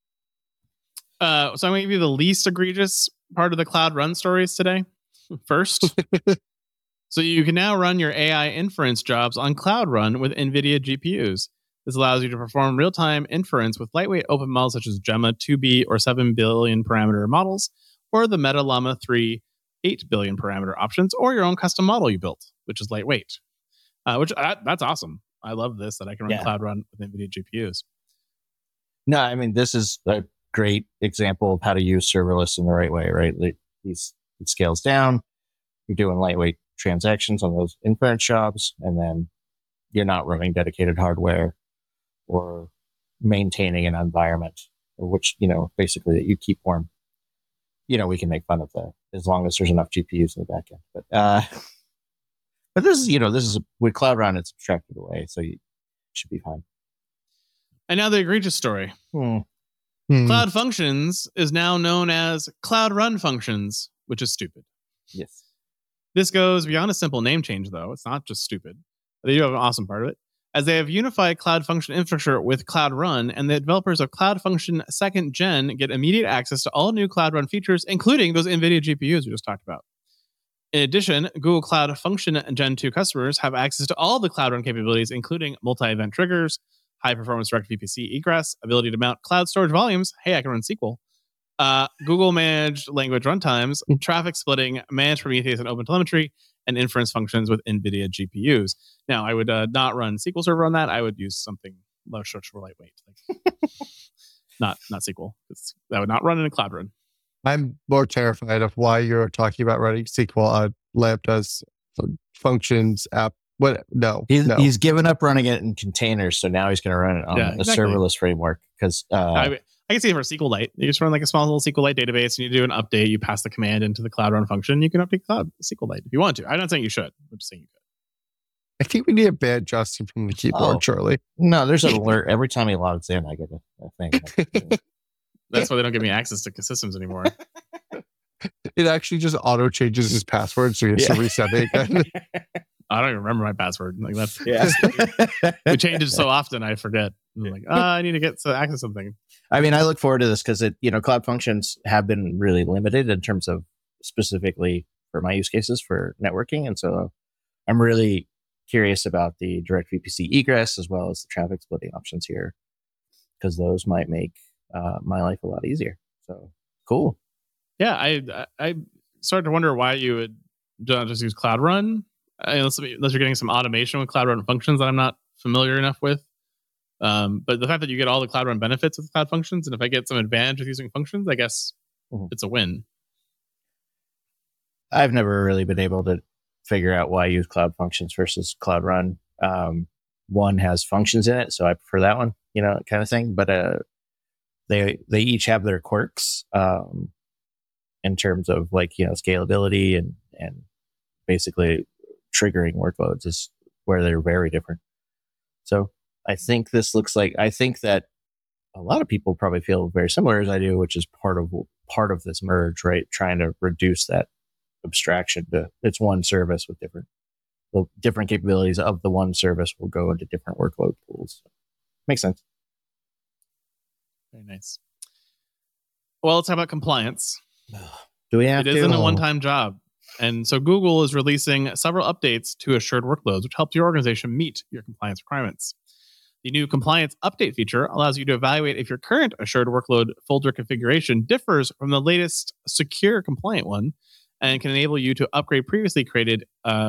So I'm going to give you the least egregious part of the Cloud Run stories today. First, so you can now run your AI inference jobs on Cloud Run with NVIDIA GPUs. This allows you to perform real-time inference with lightweight open models such as Gemma 2B or 7 billion parameter models, or the Meta Llama 3 8 billion parameter options, or your own custom model you built, which is lightweight. That's awesome. I love this, that I can run Cloud Run with NVIDIA GPUs. No, I mean, this is a great example of how to use serverless in the right way, right? It scales down. You're doing lightweight transactions on those inference jobs, and then you're not running dedicated hardware or maintaining an environment, which, basically that you keep warm. We can make fun of that as long as there's enough GPUs in the back end. But this is with Cloud Run, it's abstracted away, so you should be fine. And now the egregious story. Cloud Functions is now known as Cloud Run Functions, which is stupid. Yes. This goes beyond a simple name change, though. It's not just stupid. They do have an awesome part of it, as they have unified Cloud Function infrastructure with Cloud Run, and the developers of Cloud Function 2nd Gen get immediate access to all new Cloud Run features, including those NVIDIA GPUs we just talked about. In addition, Google Cloud Function Gen 2 customers have access to all the Cloud Run capabilities, including multi-event triggers, high-performance direct VPC egress, ability to mount cloud storage volumes. Hey, I can run SQL. Google managed language runtimes, traffic splitting, managed Prometheus and OpenTelemetry, and inference functions with NVIDIA GPUs. Now, I would not run SQL Server on that. I would use something much more lightweight, not SQL. That would not run in a Cloud Run. I'm more terrified of why you're talking about running SQL on Lambda's functions app. What? No. He's given up running it in containers, so now he's going to run it on Yeah, exactly. a serverless framework because I I can see it for SQLite. You just run like a small little SQLite database and you do an update. You pass the command into the Cloud Run function. You can update Cloud SQLite if you want to. I'm not saying you should. I'm just saying you could. I think we need a bad Justin from the keyboard, Charlie. No, there's an alert every time he logs in. I get a thing. That's why they don't give me access to systems anymore. It actually just auto changes his password, so he has to reset it again. I don't even remember my password. Like that's Yeah. we change it so often I forget. I'm like, I need to get to access something. I mean, I look forward to this because Cloud Functions have been really limited in terms of specifically for my use cases for networking. And so I'm really curious about the direct VPC egress as well as the traffic splitting options here, because those might make my life a lot easier. So cool. Yeah, I started to wonder why you would not just use Cloud Run unless you're getting some automation with Cloud Run functions that I'm not familiar enough with. But the fact that you get all the Cloud Run benefits with Cloud Functions, and if I get some advantage with using functions, I guess it's a win. I've never really been able to figure out why I use Cloud Functions versus Cloud Run. One has functions in it, so I prefer that one, kind of thing. But they each have their quirks in terms of scalability and basically triggering workloads is where they're very different. So I think that a lot of people probably feel very similar as I do, which is part of this merge, right? Trying to reduce that abstraction to it's one service with different capabilities of the one service will go into different workload pools. Makes sense. Very nice. Well, let's talk about compliance. Do we have to? It isn't a one-time job. And so Google is releasing several updates to assured workloads, which helps your organization meet your compliance requirements. The new compliance update feature allows you to evaluate if your current assured workload folder configuration differs from the latest secure compliant one, and can enable you to upgrade previously created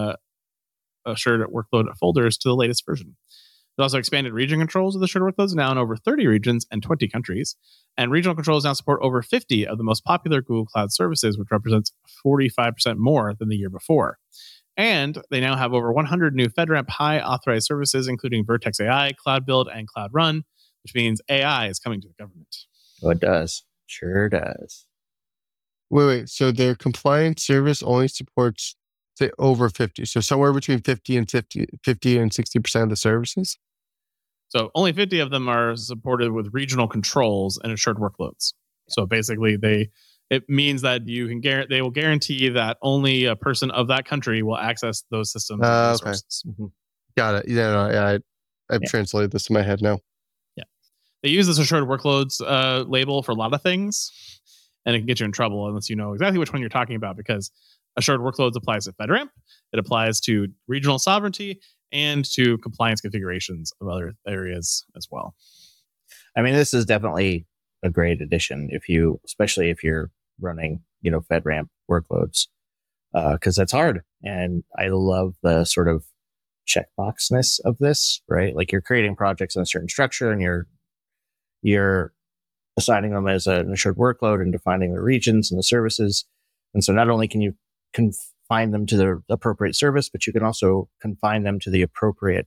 assured workload folders to the latest version. It also expanded region controls of the assured workloads, now in over 30 regions and 20 countries. And regional controls now support over 50 of the most popular Google Cloud services, which represents 45% more than the year before. And they now have over 100 new FedRAMP High authorized services, including Vertex AI, Cloud Build, and Cloud Run, which means AI is coming to the government. Oh, it does. Sure does. Wait. So their compliance service only supports, say, over 50. So somewhere between 50 and 60% of the services? So only 50 of them are supported with regional controls and assured workloads. So basically, it means that they will guarantee that only a person of that country will access those systems and resources. Okay. Mm-hmm. Got it. Yeah, I've translated this in my head now. Yeah. They use this assured workloads label for a lot of things, and it can get you in trouble unless you know exactly which one you're talking about, because assured workloads applies to FedRAMP, it applies to regional sovereignty, and to compliance configurations of other areas as well. I mean, this is definitely a great addition especially if you're running, FedRAMP workloads, because that's hard. And I love the sort of checkboxness of this, right? Like you're creating projects in a certain structure and you're assigning them as an assured workload and defining the regions and the services. And so not only can you confine them to the appropriate service, but you can also confine them to the appropriate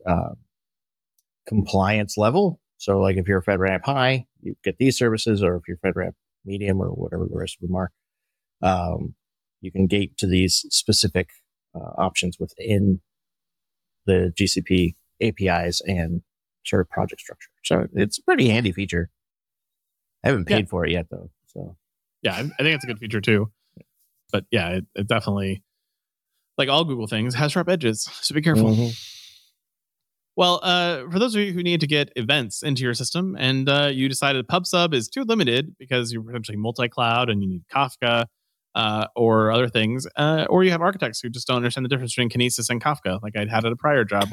compliance level. So like if you're FedRAMP High, you get these services, or if you're FedRAMP Medium or whatever the rest of them are, you can gate to these specific options within the GCP APIs and sort of project structure. So it's a pretty handy feature. I haven't paid for it yet though. So yeah, I think it's a good feature too. But yeah, it definitely, like all Google things, has sharp edges. So be careful. Mm-hmm. Well, for those of you who need to get events into your system and you decided PubSub is too limited because you're potentially multi-cloud and you need Kafka or other things, or you have architects who just don't understand the difference between Kinesis and Kafka, like I'd had at a prior job.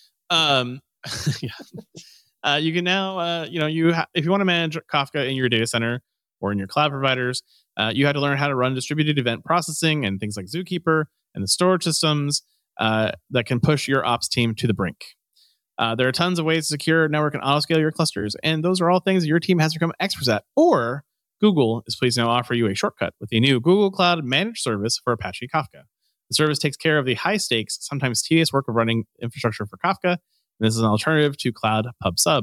You can now, if you want to manage Kafka in your data center or in your cloud providers, you had to learn how to run distributed event processing and things like Zookeeper and the storage systems that can push your ops team to the brink. There are tons of ways to secure, network, and autoscale your clusters, and those are all things that your team has become experts at. Or Google is pleased to now offer you a shortcut with the new Google Cloud Managed Service for Apache Kafka. The service takes care of the high-stakes, sometimes tedious work of running infrastructure for Kafka, and this is an alternative to Cloud PubSub.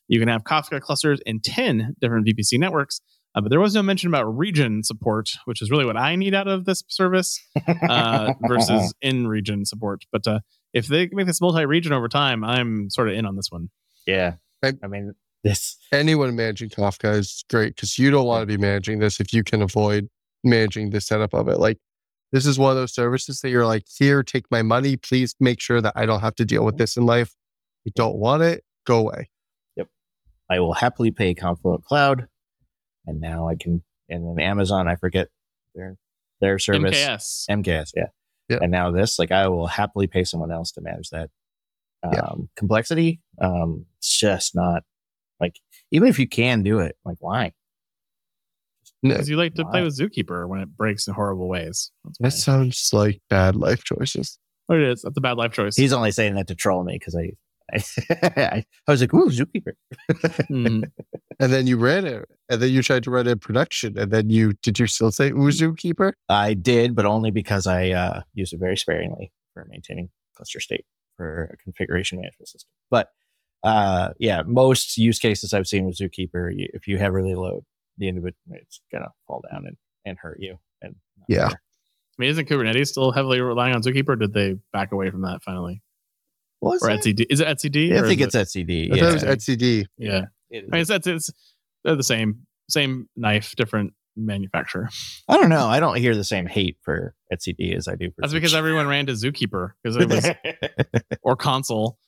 You can have Kafka clusters in 10 different VPC networks, but there was no mention about region support, which is really what I need out of this service versus in-region support. But if they make this multi-region over time, I'm sort of in on this one. Yeah. I mean, anyone managing Kafka is great because you don't want to be managing this if you can avoid managing the setup of it. Like, this is one of those services that you're like, here, take my money. Please make sure that I don't have to deal with this in life. You don't want it, go away. Yep. I will happily pay Confluent Cloud. And now I can, and then Amazon, I forget their service. MKS, yeah. Yep. And now this, like, I will happily pay someone else to manage that. Complexity, it's just not, like, even if you can do it, like, why? Because you like to play with Zookeeper when it breaks in horrible ways. That sounds like bad life choices. Oh, it is. That's a bad life choice. He's only saying that to troll me because I was like, ooh, Zookeeper. Mm-hmm. And then you ran it. And then you tried to run it in production. And then did you still say ooh, Zookeeper? I did, but only because I use it very sparingly for maintaining cluster state for a configuration management system. But most use cases I've seen with Zookeeper, if you heavily load the individual, it's gonna fall down and hurt you. And yeah. I mean, isn't Kubernetes still heavily relying on Zookeeper? Or did they back away from that finally? Or etcd? Is it etcd? I think it's etcd. I thought it was etcd. Yeah. I mean, it's they're the same knife, different manufacturer. I don't know. I don't hear the same hate for etcd as I do for. That's because everyone ran to Zookeeper because it was or console.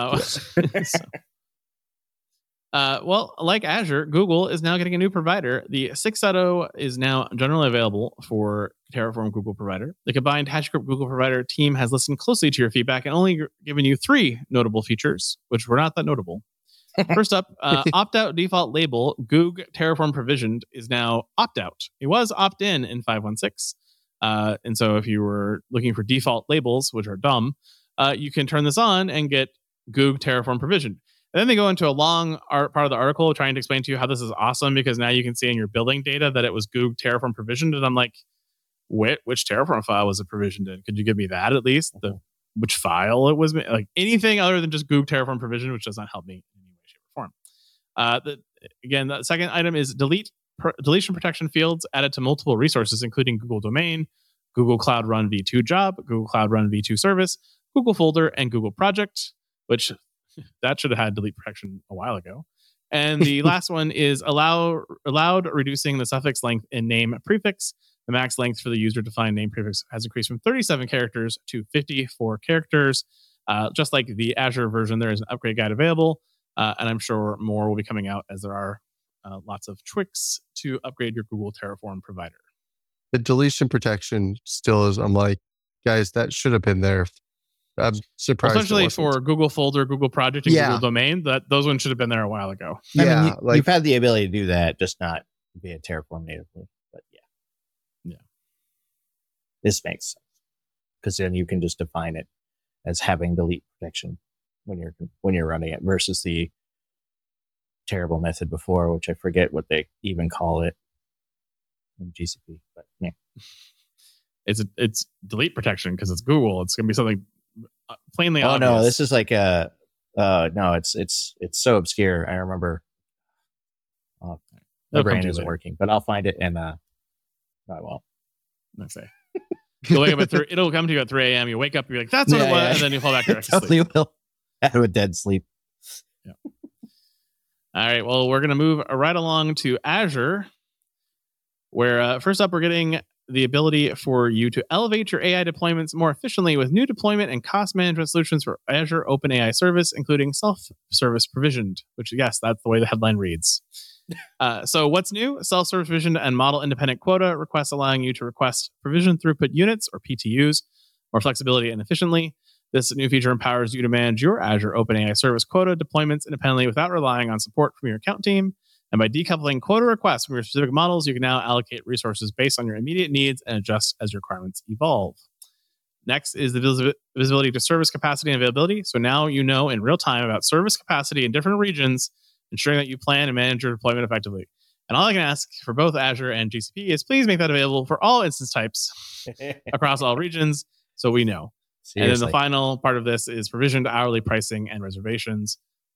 Well, like Azure, Google is now getting a new provider. The 6.0 is now generally available for Terraform Google Provider. The combined HashiCorp Google Provider team has listened closely to your feedback and only given you 3 notable features, which were not that notable. First up, opt-out default label Goog Terraform Provisioned is now opt-out. It was opt-in 5.16. And so if you were looking for default labels, which are dumb, you can turn this on and get Goog Terraform Provisioned. And then they go into a long part of the article trying to explain to you how this is awesome because now you can see in your building data that it was Goog Terraform provisioned. And I'm like, which Terraform file was it provisioned in? Could you give me that at least? Which file it was? Like anything other than just Goog Terraform provision, which does not help me in any way, shape, or form. Again, the second item is deletion protection fields added to multiple resources, including Google Domain, Google Cloud Run v2 Job, Google Cloud Run v2 Service, Google Folder, and Google Project, which that should have had delete protection a while ago. And the last one is allowed reducing the suffix length in name prefix. The max length for the user-defined name prefix has increased from 37 characters to 54 characters. Just like the Azure version, there is an upgrade guide available, and I'm sure more will be coming out as there are lots of tricks to upgrade your Google Terraform provider. The deletion protection still is, I'm like, guys, that should have been there. I'm surprised. Especially for Google Folder, Google Project, and Google Domain, those ones should have been there a while ago. Yeah, I mean, you've had the ability to do that, just not via Terraform natively. But yeah, this makes sense because then you can just define it as having delete protection when you're running it versus the terrible method before, which I forget what they even call it in GCP. But yeah, it's delete protection because it's Google. It's gonna be something plainly obvious. No, this is like no, it's so obscure. I remember my brain isn't working, but I'll find it and I won't. I say you'll wake up it'll come to you at 3 a.m. You wake up, you're like, that's what it was, and then you fall back to sleep. Will out of a dead sleep. Yeah. All right. Well, we're gonna move right along to Azure, where first up we're getting the ability for you to elevate your AI deployments more efficiently with new deployment and cost management solutions for Azure OpenAI Service, including self-service provisioned, which, yes, that's the way the headline reads. So what's new? Self-service provisioned and model-independent quota requests allowing you to request provision throughput units, or PTUs, more flexibility and efficiently. This new feature empowers you to manage your Azure OpenAI Service quota deployments independently without relying on support from your account team. And by decoupling quota requests from your specific models, you can now allocate resources based on your immediate needs and adjust as your requirements evolve. Next is the visibility to service capacity and availability. So now you know in real time about service capacity in different regions, ensuring that you plan and manage your deployment effectively. And all I can ask for both Azure and GCP is please make that available for all instance types across all regions so we know. Seriously. And then the final part of this is provisioned hourly pricing and reservations.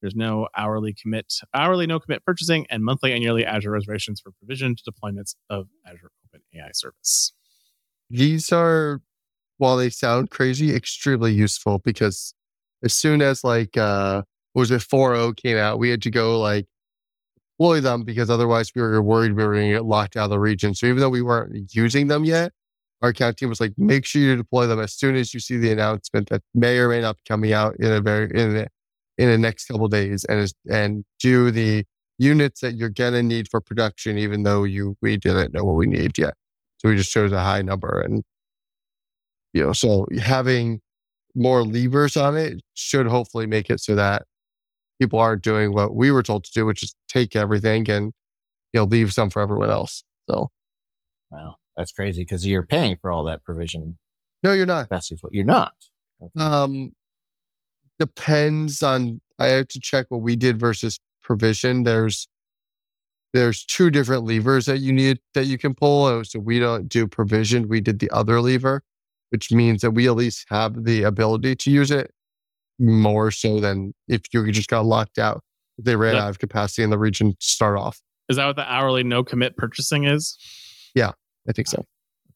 There's no hourly no commit purchasing, and monthly and yearly Azure reservations for provision to deployments of Azure OpenAI Service. These are, while they sound crazy, extremely useful, because as soon as 4.0 came out, we had to go deploy them, because otherwise we were worried we were going to get locked out of the region. So even though we weren't using them yet, our account team was like, make sure you deploy them as soon as you see the announcement that may or may not be coming out in the next couple of days, and do the units that you're gonna need for production, even though we didn't know what we need yet. So we just chose a high number, and so having more levers on it should hopefully make it so that people aren't doing what we were told to do, which is take everything and leave some for everyone else. So, wow, that's crazy, because you're paying for all that provision. No, you're not. That's what you're not. Depends on. I have to check what we did versus provision. There's two different levers that you can pull. So we don't do provision. We did the other lever, which means that we at least have the ability to use it more so than if you just got locked out. If they ran out of capacity in the region to start off. Is that what the hourly no commit purchasing is? Yeah, I think so.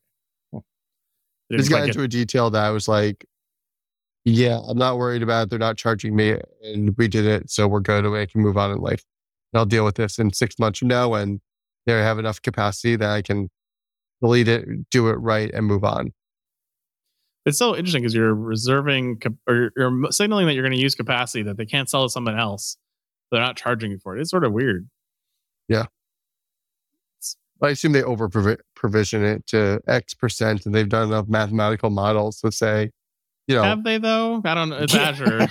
This got into a detail that I was like, yeah, I'm not worried about it. They're not charging me, and we did it, so we're good. I can move on in life. And I'll deal with this in 6 months from now when they have enough capacity that I can delete it, do it right, and move on. It's so interesting because you're reserving or you're signaling that you're going to use capacity that they can't sell to someone else. They're not charging you for it. It's sort of weird. Yeah. I assume they over provision it to X%, and they've done enough mathematical models to say, have they though? I don't know. It's Azure.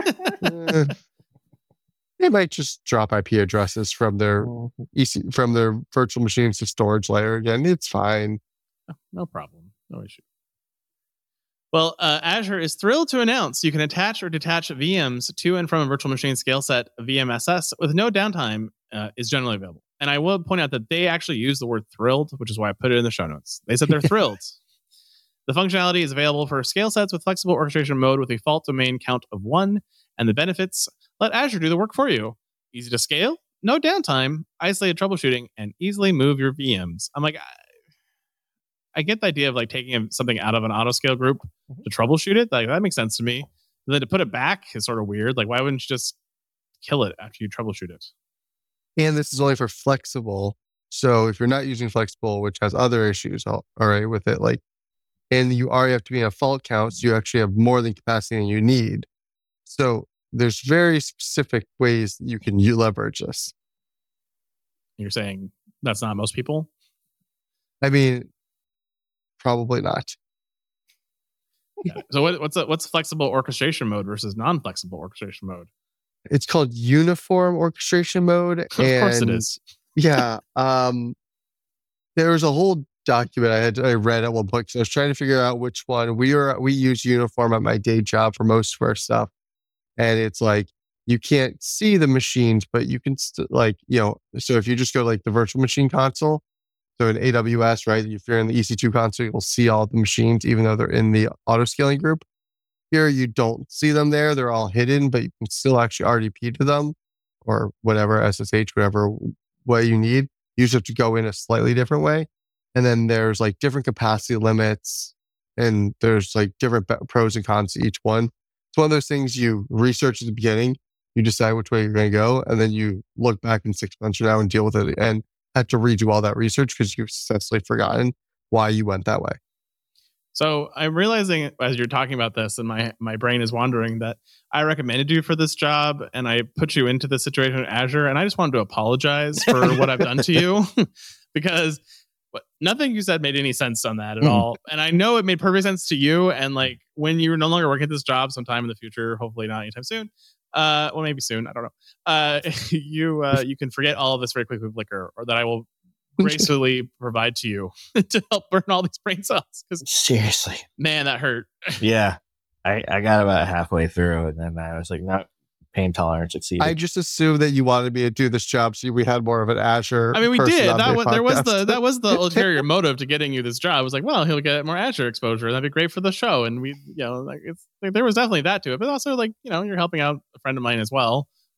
They might just drop IP addresses from their from their virtual machines to storage layer again. It's fine. No problem. No issue. Well, Azure is thrilled to announce you can attach or detach VMs to and from a virtual machine scale set VMSS with no downtime is generally available. And I will point out that they actually use the word thrilled, which is why I put it in the show notes. They said they're thrilled. The functionality is available for scale sets with flexible orchestration mode with a fault domain count of 1. And the benefits, let Azure do the work for you. Easy to scale, no downtime, isolated troubleshooting, and easily move your VMs. I'm like, I get the idea of taking something out of an autoscale group to troubleshoot it. That makes sense to me. But then to put it back is sort of weird. Why wouldn't you just kill it after you troubleshoot it? And this is only for flexible. So if you're not using flexible, which has other issues, all right, with it, and you already have to be in a fault count, so you actually have more than capacity than you need. So there's very specific ways that you can leverage this. You're saying that's not most people? I mean, probably not. Yeah. So what's flexible orchestration mode versus non-flexible orchestration mode? It's called uniform orchestration mode. Of course it is. Yeah. There was a whole document I read at one point, so I was trying to figure out which one. We use uniform at my day job for most of our stuff, and it's you can't see the machines, but you can so if you just go the virtual machine console, so in AWS, right, if you're in the EC2 console, you'll see all the machines even though they're in the auto scaling group. Here you don't see them there, they're all hidden, but you can still actually RDP to them or whatever, SSH, whatever way you need. You just have to go in a slightly different way. And then there's different capacity limits, and there's different pros and cons to each one. It's one of those things you research at the beginning, you decide which way you're going to go, and then you look back in 6 months from now and deal with it and have to redo all that research because you've successfully forgotten why you went that way. So I'm realizing as you're talking about this, and my brain is wandering, that I recommended you for this job, and I put you into this situation at Azure, and I just wanted to apologize for what I've done to you because nothing you said made any sense on that at all. And I know it made perfect sense to you. And when you're no longer working at this job sometime in the future, hopefully not anytime soon, well, maybe soon, I don't know. You can forget all of this very quickly with Liquor, or that I will gracefully provide to you to help burn all these brain cells. Because seriously, man, that hurt. Yeah, I got about halfway through, and then I was like, no, pain tolerance exceeded. I just assumed that you wanted me to do this job, so we had more of an Azure. I mean, we did. That was the ulterior ulterior motive to getting you this job. I was like, well, he'll get more Azure exposure. That'd be great for the show. And we, there was definitely that to it. But also, you're helping out a friend of mine as well.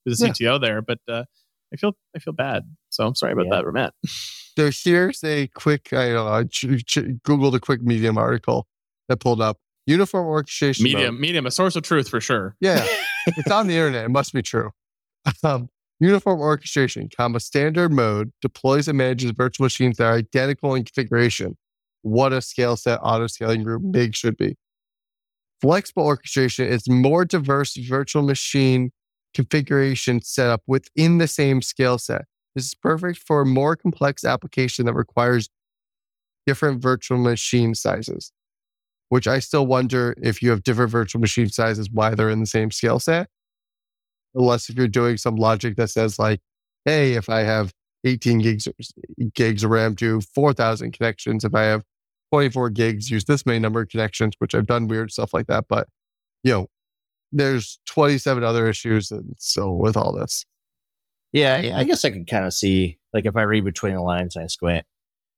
who's the CTO there, but I feel bad. So I'm sorry about that, Matt. So here's a quick, I Googled a quick Medium article that pulled up uniform orchestration. Medium, a source of truth for sure. Yeah, it's on the internet. It must be true. Uniform orchestration, standard mode deploys and manages virtual machines that are identical in configuration. What a scale set auto scaling group MIG should be. Flexible orchestration is more diverse virtual machine configuration setup within the same scale set. This is perfect for a more complex application that requires different virtual machine sizes, which I still wonder if you have different virtual machine sizes, why they're in the same scale set. Unless if you're doing some logic that says like, hey, if I have 18 gigs of RAM, do 4,000 connections. If I have 24 gigs, use this many number of connections, which I've done weird stuff like that. But, there's 27 other issues. And so with all this. Yeah, I guess I can kind of see, like if I read between the lines and I squint,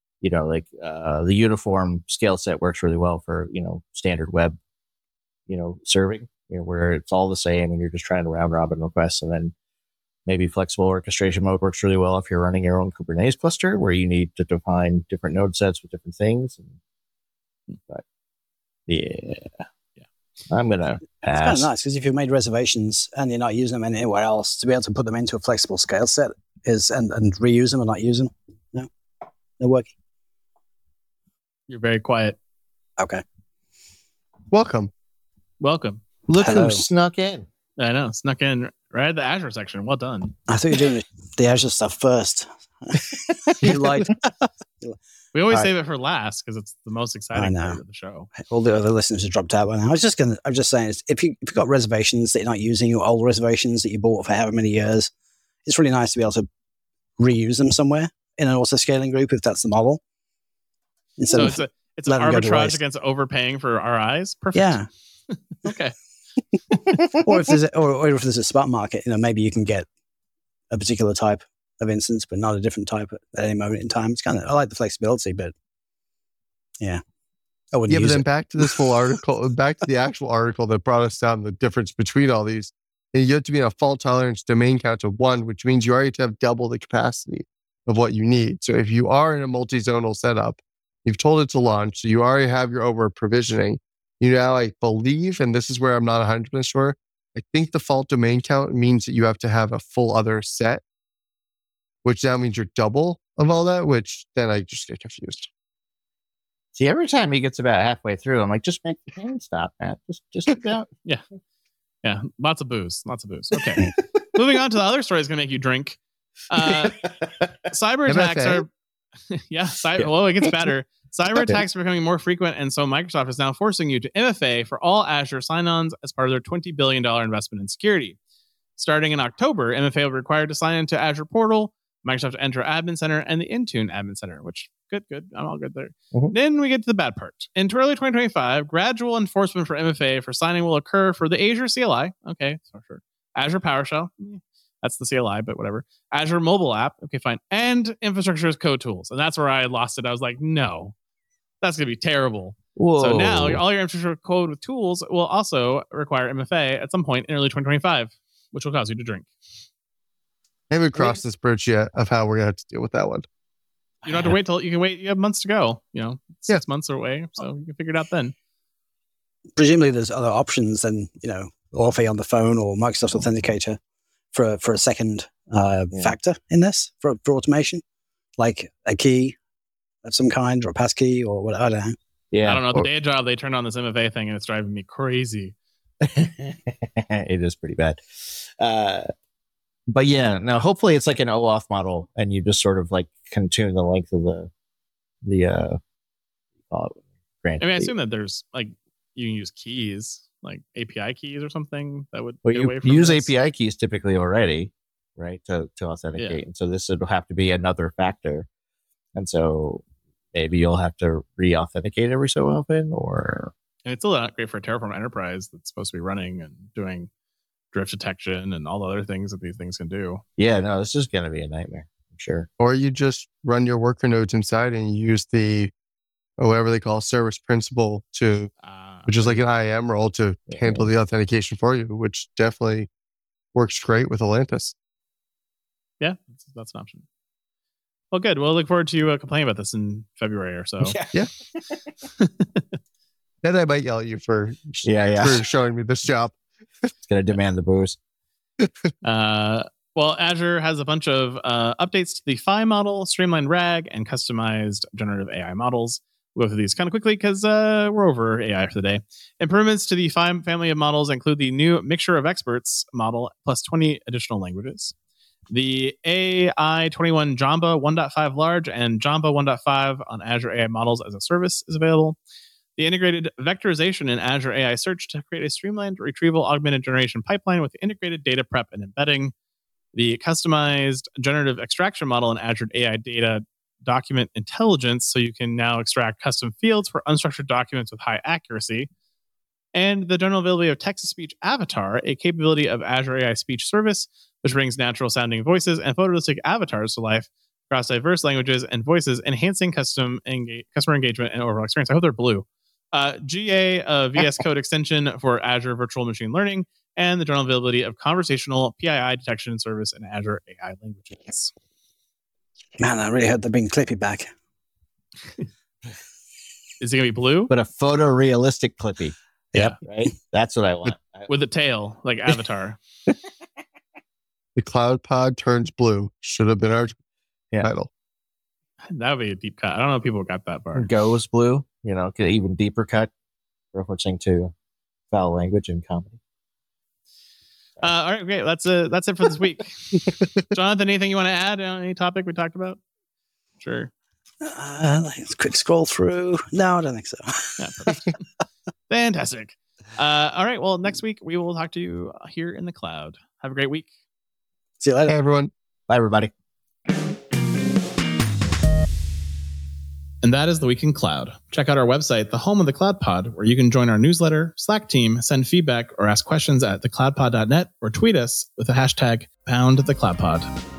the uniform scale set works really well for, standard web, serving, where it's all the same and you're just trying to round robin requests. And then maybe flexible orchestration mode works really well if you're running your own Kubernetes cluster where you need to define different node sets with different things. But yeah. I'm going to pass. It's kind of nice because if you've made reservations and you're not using them anywhere else, to be able to put them into a flexible scale set and reuse them or not use them. No, they're working. You're very quiet. Okay. Welcome. Look Hello. who snuck in. I know, snuck in right at the Azure section. Well done. I thought you were doing the Azure stuff first. You lied. We always All right. save it for last because it's the most exciting part of the show. All the other listeners have dropped out by now. I'm just saying, if you've got reservations that you're not using, your old reservations that you bought for however many years, it's really nice to be able to reuse them somewhere in an auto scaling group if that's the model. So it's an arbitrage against overpaying for RIs. Perfect. Yeah. Okay. or if there's a spot market, maybe you can get a particular type of instance, but not a different type at any moment in time. It's I like the flexibility, but yeah, I wouldn't. Yeah, but use then it. back to this whole article, back to the actual article that brought us down the difference between all these. And you have to be in a fault tolerance domain count of 1, which means you already have double the capacity of what you need. So if you are in a multi-zonal setup, you've told it to launch, so you already have your over provisioning. I believe, and this is where I'm not 100% sure, I think the fault domain count means that you have to have a full other set, which now means you're double of all that, which then I just get confused. See, every time he gets about halfway through, I'm like, just make the game stop, Matt. Just about. Yeah. Lots of booze. Okay. Moving on to the other story is going to make you drink. Cyber attacks are. It gets better. Cyber attacks are becoming more frequent, and so Microsoft is now forcing you to MFA for all Azure sign-ons as part of their $20 billion investment in security. Starting in October, MFA will be required to sign into Azure Portal, Microsoft Entra Admin Center, and the Intune Admin Center, which, good. I'm all good there. Mm-hmm. Then we get to the bad part. In early 2025, gradual enforcement for MFA for signing will occur for the Azure CLI. Okay, so sure. Azure PowerShell. That's the CLI, but whatever. Azure mobile app. Okay, fine. And infrastructure as code tools. And that's where I lost it. I was like, no, that's going to be terrible. Whoa. So now all your infrastructure code with tools will also require MFA at some point in early 2025, which will cause you to drink. I haven't crossed this bridge yet of how we're going to have to deal with that one. You don't have to wait till you can wait. You have months to go. 6 months away. So you can figure it out then. Presumably there's other options than, Orphe on the phone or Microsoft Authenticator for a second factor in this for automation, like a key of some kind or a passkey or what, I don't know. Yeah. I don't know. The day job, they turned on this MFA thing and it's driving me crazy. It is pretty bad. But yeah, now hopefully it's like an OAuth model and you just sort of like can tune the length of the grant. I assume that there's like, you can use keys, like API keys or something that would Well, get you away from use this. API keys typically already, right? To authenticate. Yeah. And so this would have to be another factor. And so maybe you'll have to re-authenticate every so often or... And it's still not great for Terraform Enterprise that's supposed to be running and doing drift detection and all the other things that these things can do. Yeah, no, this is going to be a nightmare. I'm sure. Or you just run your worker nodes inside and you use the, or whatever they call service principal to, which is like an IAM role to handle the authentication for you, which definitely works great with Atlantis. Yeah, that's an option. Well, good. We'll look forward to complaining about this in February or so. Yeah. Then I might yell at you for showing me this job. It's going to demand the booze. Well, Azure has a bunch of updates to the Phi model, streamlined RAG, and customized generative AI models. We'll go through these kind of quickly because we're over AI for the day. Improvements to the Phi family of models include the new Mixture of Experts model plus 20 additional languages. The AI21 Jamba 1.5 large and Jamba 1.5 on Azure AI models as a service is available. The integrated vectorization in Azure AI Search to create a streamlined retrieval augmented generation pipeline with integrated data prep and embedding. The customized generative extraction model in Azure AI Data Document Intelligence, so you can now extract custom fields for unstructured documents with high accuracy. And the general availability of text-to-speech Avatar, a capability of Azure AI Speech Service, which brings natural-sounding voices and photorealistic avatars to life across diverse languages and voices, enhancing customer engagement and overall experience. I hope they're blue. GA VS Code extension for Azure Virtual Machine Learning, and the general availability of conversational PII detection service in Azure AI languages. Man, I really hope they're bringing Clippy back. Is it going to be blue? But a photorealistic Clippy. Yeah. Right? That's what I want. With a tail, like Avatar. The Cloud Pod turns blue. Should have been our title. That would be a deep cut. I don't know if people got that far. Goes blue, get an even deeper cut, referencing to foul language and comedy. All right, great. That's it for this week. Jonathan, anything you want to add on any topic we talked about? Sure. Let's quick scroll through. No, I don't think so. Yeah, perfect. Fantastic. All right. Well, next week we will talk to you here in the cloud. Have a great week. See you later. Hey, everyone. Bye, everybody. And that is the Week in Cloud. Check out our website, the home of the Cloud Pod, where you can join our newsletter, Slack team, send feedback, or ask questions at thecloudpod.net, or tweet us with the hashtag #PoundTheCloudPod.